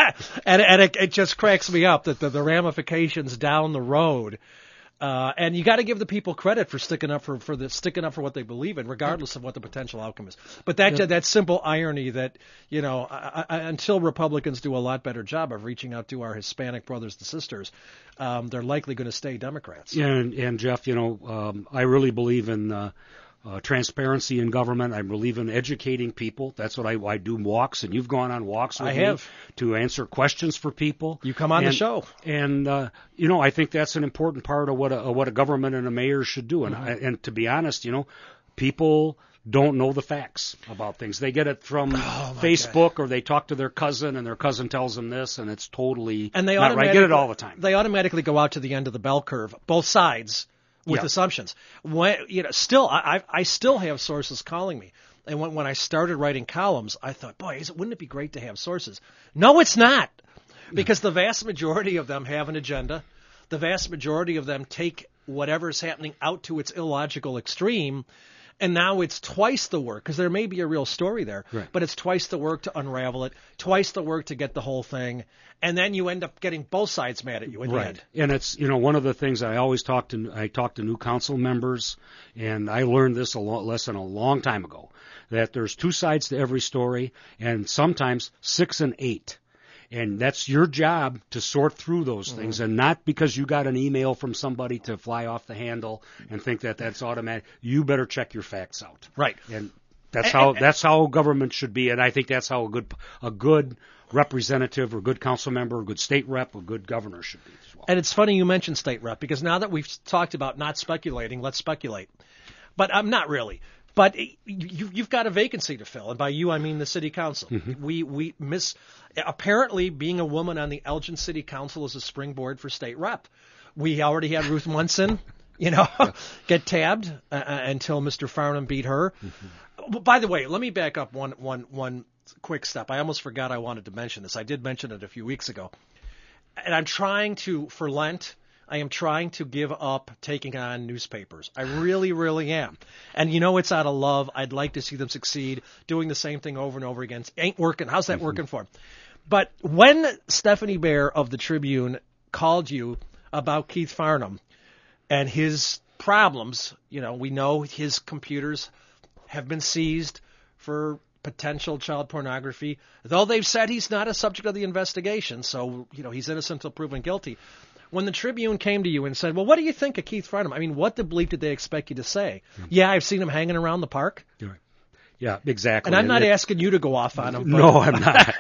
and and it, it just cracks me up that the, the ramifications down the road. Uh, and you got to give the people credit for sticking up for, for the sticking up for what they believe in, regardless of what the potential outcome is. But that Yeah. that simple irony that you know, I, I, until Republicans do a lot better job of reaching out to our Hispanic brothers and sisters, um, they're likely going to stay Democrats. And, and Jeff, you know, um, I really believe in uh, uh, transparency in government. I believe in educating people. That's what I, I do walks, and you've gone on walks with I me have. to answer questions for people. You come on the And- show. and uh, you know, I think that's an important part of what a, of what a government and a mayor should do. And Mm-hmm. I, and to be honest, you know, people don't know the facts about things. They get it from Oh, Facebook, or they talk to their cousin, and their cousin tells them this, and it's totally And they not right. I automatically get it all the time. They automatically go out to the end of the bell curve, both sides, with Yeah. assumptions. When you know, still, I I I still have sources calling me. And when when I started writing columns, I thought, boy, is it, wouldn't it be great to have sources? No, it's not, because the vast majority of them have an agenda. The vast majority of them take whatever's happening out to its illogical extreme. And now it's twice the work, because there may be a real story there, Right. but it's twice the work to unravel it, twice the work to get the whole thing, and then you end up getting both sides mad at you in the end. And it's, you know, one of the things I always talk to, I talk to new council members, and I learned this a lo- lesson a long time ago, that there's two sides to every story, and sometimes six and eight. And that's your job to sort through those Mm-hmm. things, and not because you got an email from somebody to fly off the handle and think that that's automatic. You better check your facts out. Right. And That's And- how and- that's how government should be, and I think that's how a good a good representative or good council member, or good state rep, or good governor should be as well. And it's funny you mentioned state rep, because now that we've talked about not speculating, let's speculate. But I'm not really. But you, you've got a vacancy to fill, and by you I mean the city council. Mm-hmm. We we miss apparently being a woman on the Elgin City Council is a springboard for state rep. We already had Ruth Munson, you know, get tabbed uh, until Mister Farnham beat her. Mm-hmm. By the way, let me back up one one one quick step. I almost forgot I wanted to mention this. I did mention it a few weeks ago, and I'm trying to for Lent. I am trying to give up taking on newspapers. I really, really am. And you know it's out of love. I'd like to see them succeed. Doing the same thing over and over again ain't working. How's that working for them? But when Stephanie Baer of the Tribune called you about Keith Farnham and his problems, you know, we know his computers have been seized for potential child pornography, though they've said he's not a subject of the investigation. So, you know, he's innocent until proven guilty. When the Tribune came to you and said, well, what do you think of Keith Farnham? I mean, what the bleep did they expect you to say? Mm-hmm. Yeah, I've seen him hanging around the park. Yeah, exactly. And I'm not and it, asking you to go off on him. But... No, I'm not.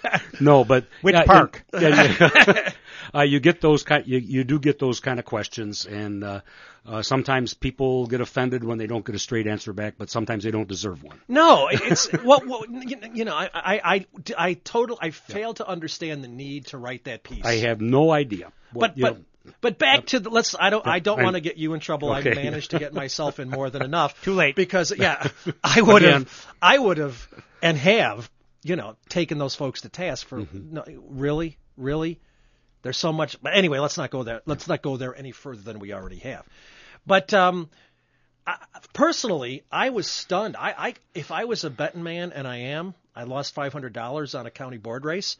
No, but which uh, park? And, and, uh, you get those kind. You, you do get those kind of questions, and uh, uh, sometimes people get offended when they don't get a straight answer back. But sometimes they don't deserve one. No, it's what well, well, you know. I I I, I total. I fail yeah. to understand the need to write that piece. I have no idea. What, but but. Know, But back to the let's. I don't. I don't I'm, want to get you in trouble. Okay. I've managed to get myself in more than enough. Too late. Because yeah, I would have. I would have and have you know taken those folks to task for mm-hmm. no, really, really. There's so much. But anyway, let's not go there. Let's not go there any further than we already have. But um, I, personally, I was stunned. I, I if I was a betting man, and I am, I lost five hundred dollars on a county board race.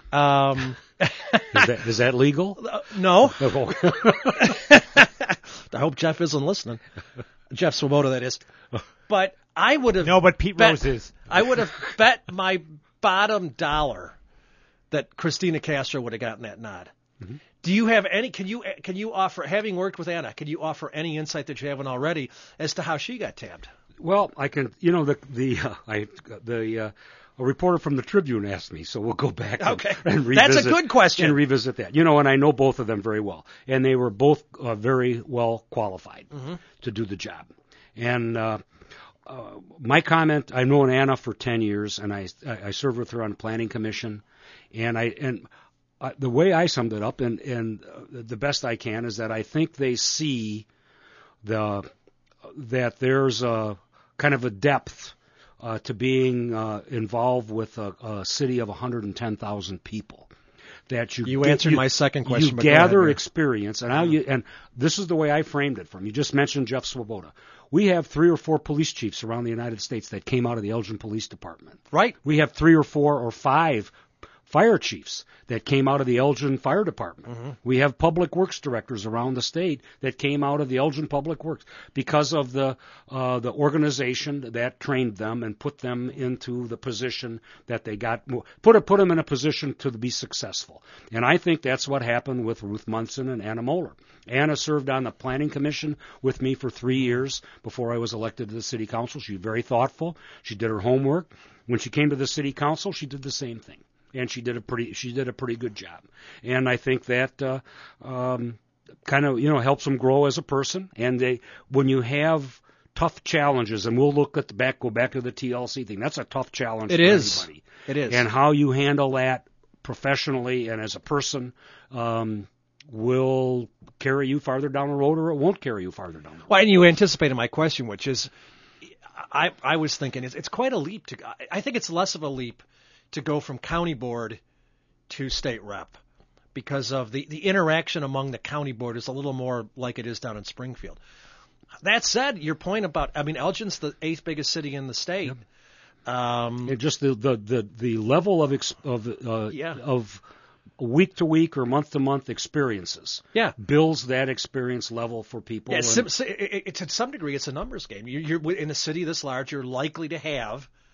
Um, is, that, is that legal? Uh, no. I hope Jeff isn't listening. Jeff Swoboda, that is. But I would have. No, but Pete bet, Rose is. I would have bet my bottom dollar that Christina Castro would have gotten that nod. Mm-hmm. Do you have any? Can you can you offer, having worked with Anna, can you offer any insight that you haven't already as to how she got tabbed? Well, I can. You know the the uh, I the. Uh, A reporter from the Tribune asked me, so we'll go back and, okay. and revisit. That's a good question. And revisit that. You know, and I know both of them very well, and they were both uh, very well qualified mm-hmm. to do the job. And uh, uh, my comment, I've known Anna for ten years, and I I served with her on the Planning Commission, and I and uh, the way I summed it up, and and uh, the best I can, is that I think they see the that there's a kind of a depth. Uh, to being uh, involved with a, a city of one hundred ten thousand people, that you you get, answered you, my second question. You but gather ahead, experience, and how you and this is the way I framed it. From you just mentioned Jeff Swoboda. We have three or four police chiefs around the United States that came out of the Elgin Police Department. Right. We have three or four or five fire chiefs that came out of the Elgin Fire Department. Mm-hmm. We have public works directors around the state that came out of the Elgin Public Works because of the uh, the organization that trained them and put them into the position that they got, put put them in a position to be successful. And I think that's what happened with Ruth Munson and Anna Moeller. Anna served on the Planning Commission with me for three years before I was elected to the City Council. She was very thoughtful. She did her homework. When she came to the City Council, she did the same thing. And she did a pretty she did a pretty good job, and I think that uh, um, kind of you know helps them grow as a person. And they when you have tough challenges, and we'll look at the back go back to the T L C thing. That's a tough challenge. It for is. anybody. It is. And how you handle that professionally and as a person um, will carry you farther down the road, or it won't carry you farther down the road. Well, and you anticipated my question, which is, I I was thinking it's, it's quite a leap to. I think it's less of a leap to go from county board to state rep, because of the, the interaction among the county board is a little more like it is down in Springfield. That said, your point about, I mean, Elgin's the eighth biggest city in the state. Yep. Um, and just the, the, the, the level of ex, of uh, yeah. of week to week or month to month experiences yeah. builds that experience level for people. Yeah, and, it's, it's to some degree it's a numbers game. You're, you're in a city this large, you're likely to have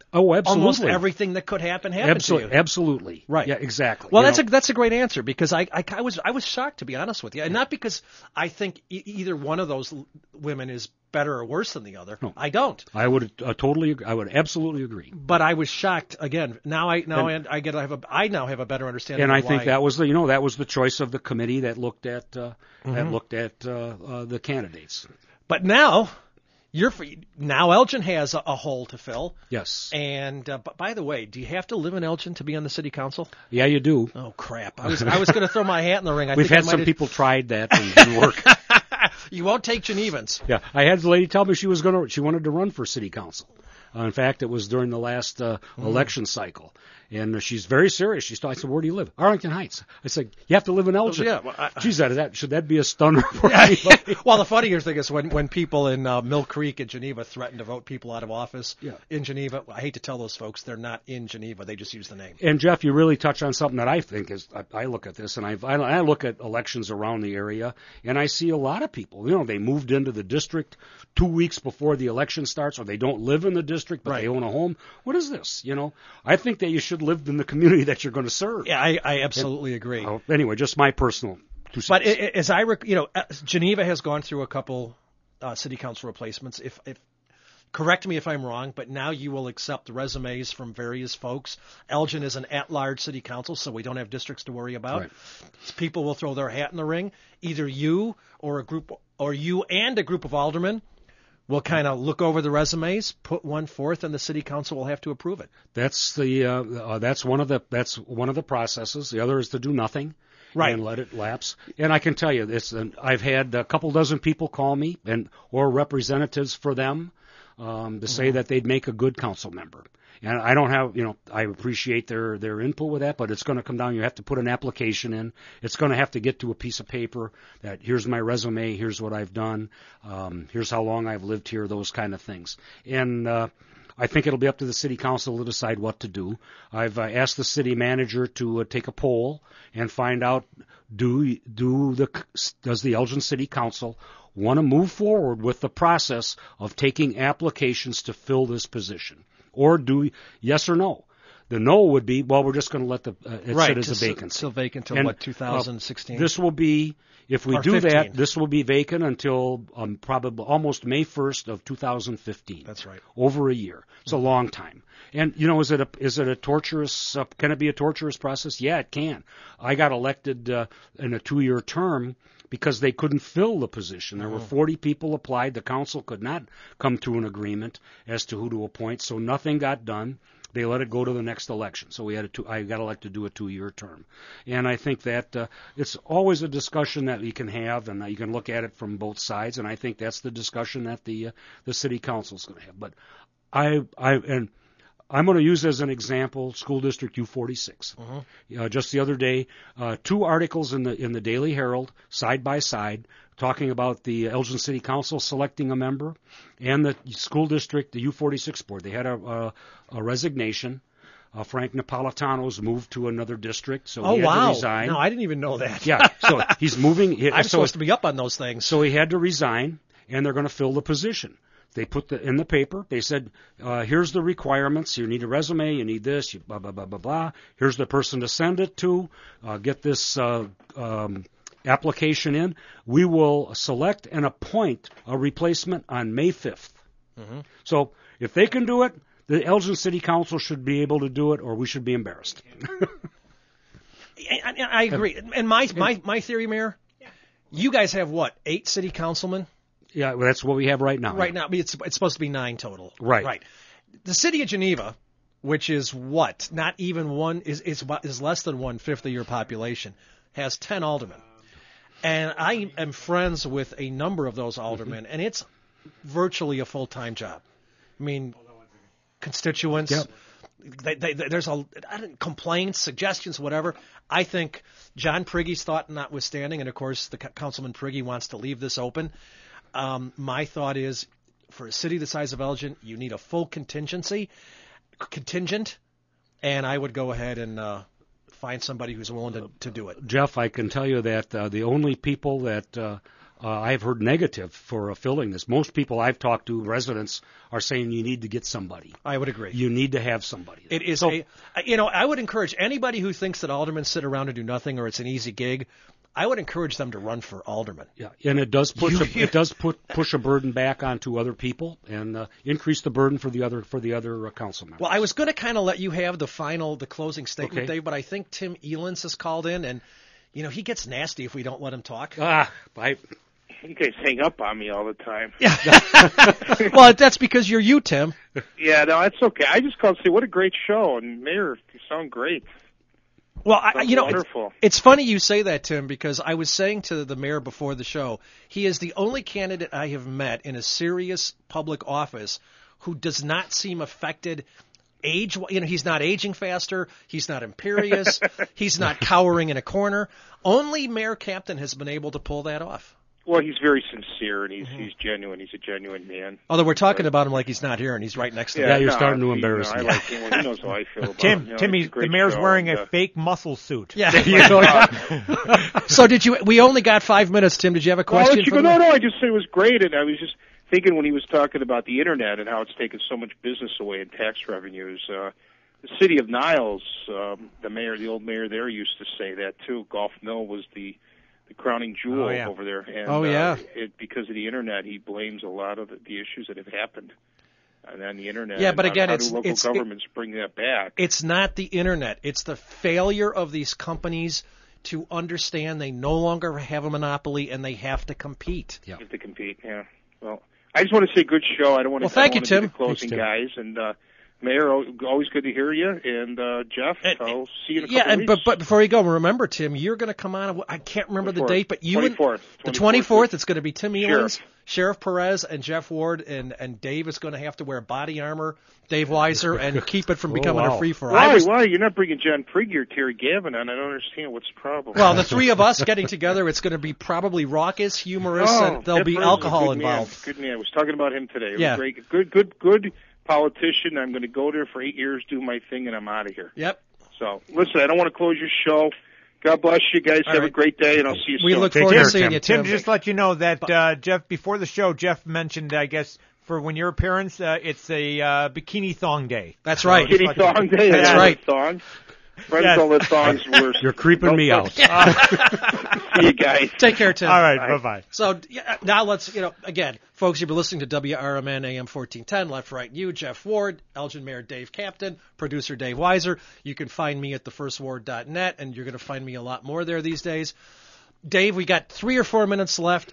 Oh, absolutely. Almost everything that could happen happened Absol- to you. Absolutely. Right. Yeah, exactly. Well, You that's know, a that's a great answer because I, I, I was I was shocked, to be honest with you, and not because I think e- either one of those l- women is better or worse than the other. No. I don't. I would uh, totally, ag- I would absolutely agree. But I was shocked again. Now I now I, I get I have a I now have a better understanding. And of I think why. that was the, you know, that was the choice of the committee that looked at uh, Mm-hmm. that looked at uh, uh, the candidates. But now you're free. Now Elgin has a, a hole to fill. Yes. And uh, but by the way, do you have to live in Elgin to be on the city council? Yeah, you do. Oh crap! I was I was going to throw my hat in the ring. I We've think I had might some have- people tried that and it didn't work. You won't take Genevans. Yeah, I had the lady tell me she was going to, she wanted to run for city council. Uh, in fact, it was during the last uh, Mm. election cycle, and uh, she's very serious. She's, I said, "Where do you live?" Arlington Heights. I said, "You have to live in Elgin." yeah, well, I- Geez, that, that should that be a stunner for anybody? Well, the funnier thing is when, when people in uh, Mill Creek in Geneva threaten to vote people out of office Yeah. in Geneva. I hate to tell those folks they're not in Geneva. They just use the name. And Jeff, you really touch on something that I think is. I, I look at this, and I, I I look at elections around the area, and I see a lot of people. You know, they moved into the district two weeks before the election starts, or they don't live in the district, but Right. they own a home. What is this? You know, I think that you should live in the community that you're going to serve. Yeah, I, I absolutely agree. Oh, anyway, just my personal two cents. But i- i- as I, rec- you know, uh, Geneva has gone through a couple uh, city council replacements. If, if correct me if I'm wrong, but now you will accept resumes from various folks. Elgin is an at-large city council, so we don't have districts to worry about. Right. People will throw their hat in the ring. Either you or a group, or you and a group of aldermen will kind of look over the resumes, put one forth, and the city council will have to approve it. That's the uh, uh, that's one of the that's one of the processes. The other is to do nothing. Right. And let it lapse. And I can tell you this: uh, I've had a couple dozen people call me, and or representatives for them, um, to say that they'd make a good council member. And I don't have, you know, I appreciate their their input with that, but it's going to come down. You have to put an application in. It's going to have to get to a piece of paper that here's my resume, here's what I've done, um, here's how long I've lived here, those kind of things. And uh, I think it'll be up to the city council to decide what to do. I've uh, asked the city manager to uh, take a poll and find out do do the does the Elgin City Council want to move forward with the process of taking applications to fill this position, or do yes or no. The no would be, well, we're just going to let the uh, it Right, sit as to a s- vacancy. still vacant till And, what, two thousand sixteen? uh, this will be, if we Or do fifteen. that, this will be vacant until um, probably almost May first of two thousand fifteen. That's right. Over a year. It's a long time. And you know, is it a is it a torturous? Uh, can it be a torturous process? Yeah, it can. I got elected uh, in a two-year term because they couldn't fill the position. There were forty people applied. The council could not come to an agreement as to who to appoint, so nothing got done. They let it go to the next election. So we had a two, I got elected to do a two-year term. And I think that uh, it's always a discussion that you can have, and you can look at it from both sides. And I think that's the discussion that the uh, the city council is going to have. But I I and I'm going to use as an example School District U forty-six. Uh-huh. Uh, just the other day, uh, two articles in the in the Daily Herald, side by side, talking about the Elgin City Council selecting a member and the school district, the U forty-six board. They had a, a, a resignation. Uh, Frank Napolitano's moved to another district, so Oh, he had wow. to resign. No, I didn't even know that. Yeah, so he's moving. I'm so, supposed to be up on those things. so he had to resign, and they're going to fill the position. They put the in the paper. They said, uh, "Here's the requirements. You need a resume. You need this. You blah blah blah blah blah. Here's the person to send it to. Uh, get this uh, um, application in. We will select and appoint a replacement on May fifth. Mm-hmm. So if they can do it, the Elgin City Council should be able to do it, or we should be embarrassed." I, I, I agree. And my, my, my theory, Mayor, you guys have what, eight city councilmen? Yeah, well, that's what we have right now. Right now, I mean, it's, it's supposed to be nine total. Right. Right. The city of Geneva, which is what, not even one, is is, about- is less than one-fifth of your population, has ten aldermen. And I am friends with a number of those aldermen, Mm-hmm. and it's virtually a full-time job. I mean, constituents, Yep. they, they, they- there's a I don't, complaints, suggestions, whatever. I think John Priggy's thought notwithstanding, and of course the Councilman Priggy wants to leave this open. Um, my thought is, for a city the size of Elgin, you need a full contingency, contingent, and I would go ahead and uh, find somebody who's willing to, to do it. Jeff, I can tell you that uh, the only people that uh, uh, I've heard negative for uh, filling this. Most people I've talked to, residents, are saying you need to get somebody. I would agree. You need to have somebody. It is So- a, you know, I would encourage anybody who thinks that aldermen sit around and do nothing or it's an easy gig, I would encourage them to run for alderman. Yeah, and it does push You- a, it does put push a burden back onto other people and uh, increase the burden for the other for the other uh, council members. Well, I was going to kind of let you have the final, the closing statement, Okay. Dave, but I think Tim Elens has called in, and you know he gets nasty if we don't let him talk. Ah, I, You guys hang up on me all the time. Well, that's because you're you, Tim. Yeah, no, that's okay. I just called to say what a great show, and Mayor, you sound great. Well, I, Sounds you know, wonderful. it's funny you say that, Tim, because I was saying to the mayor before the show, he is the only candidate I have met in a serious public office who does not seem affected age. You know, he's not aging faster. He's not imperious. He's not cowering in a corner. Only Mayor Captain has been able to pull that off. Well, he's very sincere, and he's Mm-hmm. he's genuine. He's a genuine man. Although we're talking about him like he's not here and he's right next to me. Yeah, you're no, starting to he- embarrass you know, me. I like him. Well, he knows how I feel about Tim, him. You know, Tim, it's a he's, great the mayor's show, wearing and, a uh, fake muscle suit. Yeah. you know, So did you? We only got five minutes, Tim. Did you have a Well, I'll question? let you for go. the No, mayor? no, I just said it was great, and I was just thinking when he was talking about the internet and how it's taken so much business away in tax revenues. Uh, the city of Niles, um, the mayor, the old mayor there, used to say that too. Golf Mill was the the crowning jewel Oh, yeah. over there, and Oh, yeah. uh, it, because of the internet, he blames a lot of the, the issues that have happened. And then the internet. Yeah, but and again, how it's- do local it's- it- governments bring that back? It's not the internet. It's the failure of these companies to understand they no longer have a monopoly and they have to compete. Yeah. You have to compete. Yeah. Well, I just want to say good show. I don't want to. Well, thank I you, don't want to be Tim. the closing Thanks, guys, Tim. and uh, Mayor, al- always good to hear you. And uh, Jeff, And- I'll see you in a Yeah, couple and, weeks. but but before you go, remember, Tim, you're going to come on. I can't remember the twenty-fourth. date, but you and twenty-fourth. the twenty-fourth. twenty-fourth. It's going to be Tim Sheriff. Elens, Sheriff Perez, and Jeff Ward, and and Dave is going to have to wear body armor. Dave Weiser, and keep it from Oh, becoming wow. a free for all. Why? Why? You're not bringing John Prigge or Terry Gavin on. I don't understand what's the problem. Well, the three of us getting together, it's going to be probably raucous, humorous, oh, and there'll Ted be Perez is a alcohol good man. involved. Good man. I was talking about him today. It was Yeah. great. Good, good, good politician. I'm going to go there for eight years, do my thing, and I'm out of here. Yep. So, listen, I don't want to close your show. God bless you guys. All Have right. a great day, and I'll see you We soon. look Take forward care, to seeing Tim. you, Tim. Tim, just to let you know that uh, Jeff, before the show, Jeff mentioned, I guess, for when your appearance, uh, it's a uh, bikini thong day. That's right. Kitty thong day. That's I love right. Thong. Friends Yes. don't let thongs worse. You're creeping me out. See you guys. Take care, Tim. All right, bye-bye. So yeah, now let's, you know, again, folks, you've been listening to W R M N A M fourteen ten, Left, Right, You, Jeff Ward, Elgin Mayor Dave Captain, producer Dave Weiser. You can find me at the first ward dot net, and you're going to find me a lot more there these days. Dave, we got three or four minutes left.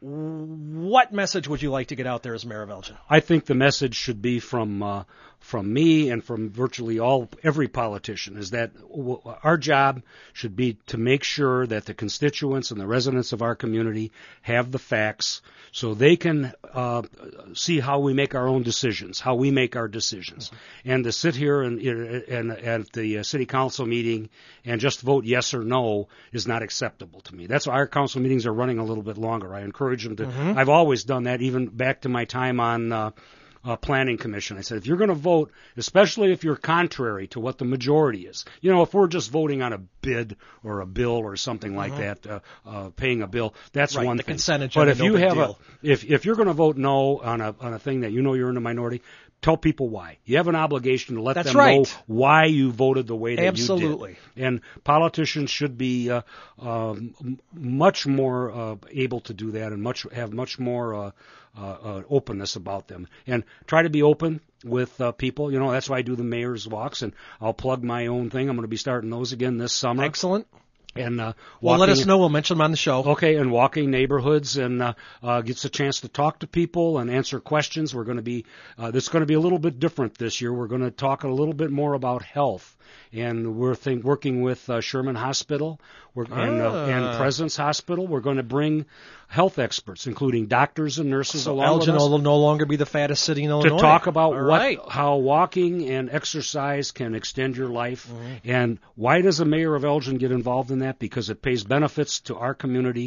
What message would you like to get out there as Mayor of Elgin? I think the message should be from uh, from me and from virtually all every politician is that w- our job should be to make sure that the constituents and the residents of our community have the facts so they can uh, see how we make our own decisions, how we make our decisions. Mm-hmm. And to sit here and, and, and at the uh, city council meeting and just vote yes or no is not acceptable to me. That's why our council meetings are running a little bit longer. I encourage them to. Mm-hmm. I've always done that, even back to my time on uh, uh, planning commission. I said, if you're going to vote, especially if you're contrary to what the majority is, you know, if we're just voting on a bid or a bill or something like Mm-hmm. that, uh, uh, paying a bill, that's Right, one the thing. consent But agenda, if no you big have deal. a, if if you're going to vote no on a on a thing that you know you're in a minority, tell people why. You have an obligation to let That's them right. know why you voted the way that Absolutely. you did. And politicians should be uh, um, m- much more uh, able to do that and much have much more uh, uh, uh, openness about them. And try to be open with uh, people. You know, that's why I do the mayor's walks, and I'll plug my own thing. I'm going to be starting those again this summer. Excellent. And uh, Well, let walking- us know. We'll mention them on the show. Okay, and walking neighborhoods and uh, uh, gets a chance to talk to people and answer questions. We're going to be uh, this is going to be a little bit different this year. We're going to talk a little bit more about health, and we're think, working with uh, Sherman Hospital we're, and, uh, Ah. and President's Hospital. We're going to bring health experts, including doctors and nurses, So along Elgin with us will no longer be the fattest city in to Illinois. talk about All what right. how walking and exercise can extend your life. Mm-hmm. And why does a mayor of Elgin get involved in that? Because it pays benefits to our community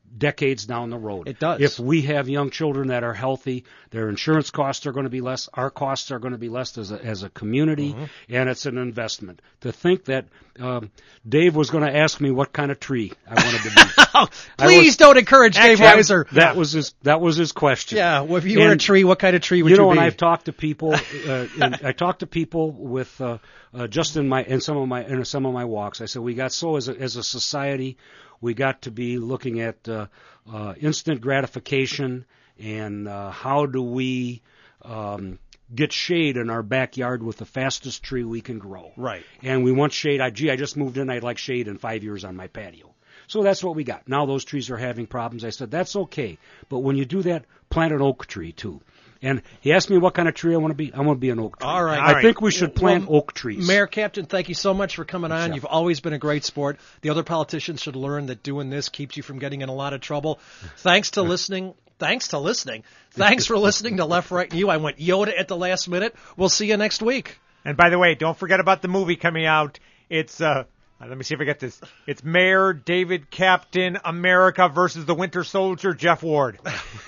decades down the road. It does. If we have young children that are healthy, their insurance costs are going to be less, our costs are going to be less as a, as a community, mm-hmm. and it's an investment. To think that um, Dave was going to ask me what kind of tree I wanted to be. Please was, don't encourage Dave Weiser. That was his, that was his question. Yeah, well, if you and, were a tree, what kind of tree would you, you know, be? You know, when I've talked to people, uh, and I talked to people with uh, uh, just in my in some of my in some of my walks, I said we got so as a, as a society, we got to be looking at uh, uh, instant gratification and uh, how do we um, get shade in our backyard with the fastest tree we can grow. Right. And we want shade. I, gee, I just moved in. I'd like shade in five years on my patio. So that's what we got. Now those trees are having problems. I said, that's okay. But when you do that, plant an oak tree, too. And he asked me what kind of tree I want to be. I want to be an oak tree. All right. I All think right. we should plant well, oak trees. Mayor Captain, thank you so much for coming on. Chef. You've always been a great sport. The other politicians should learn that doing this keeps you from getting in a lot of trouble. Thanks to listening. Thanks to listening. Thanks for listening to Left, Right, and You. I went Yoda at the last minute. We'll see you next week. And by the way, don't forget about the movie coming out. It's uh, let me see if I get this. It's Mayor David Captain America versus the Winter Soldier Jeff Ward.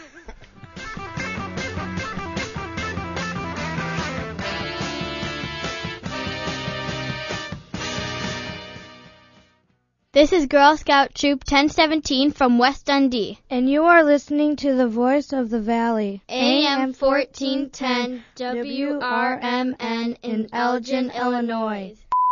This is Girl Scout Troop ten seventeen from West Dundee. And you are listening to the Voice of the Valley. A M fourteen ten W R M N in Elgin, Illinois.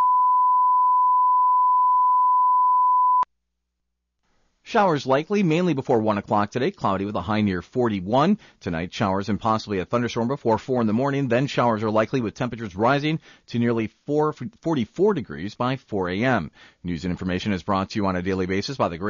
Showers likely, mainly before one o'clock today. Cloudy with a high near forty-one. Tonight, showers and possibly a thunderstorm before four in the morning. Then showers are likely with temperatures rising to nearly four, forty-four degrees by four a.m. News and information is brought to you on a daily basis by the Great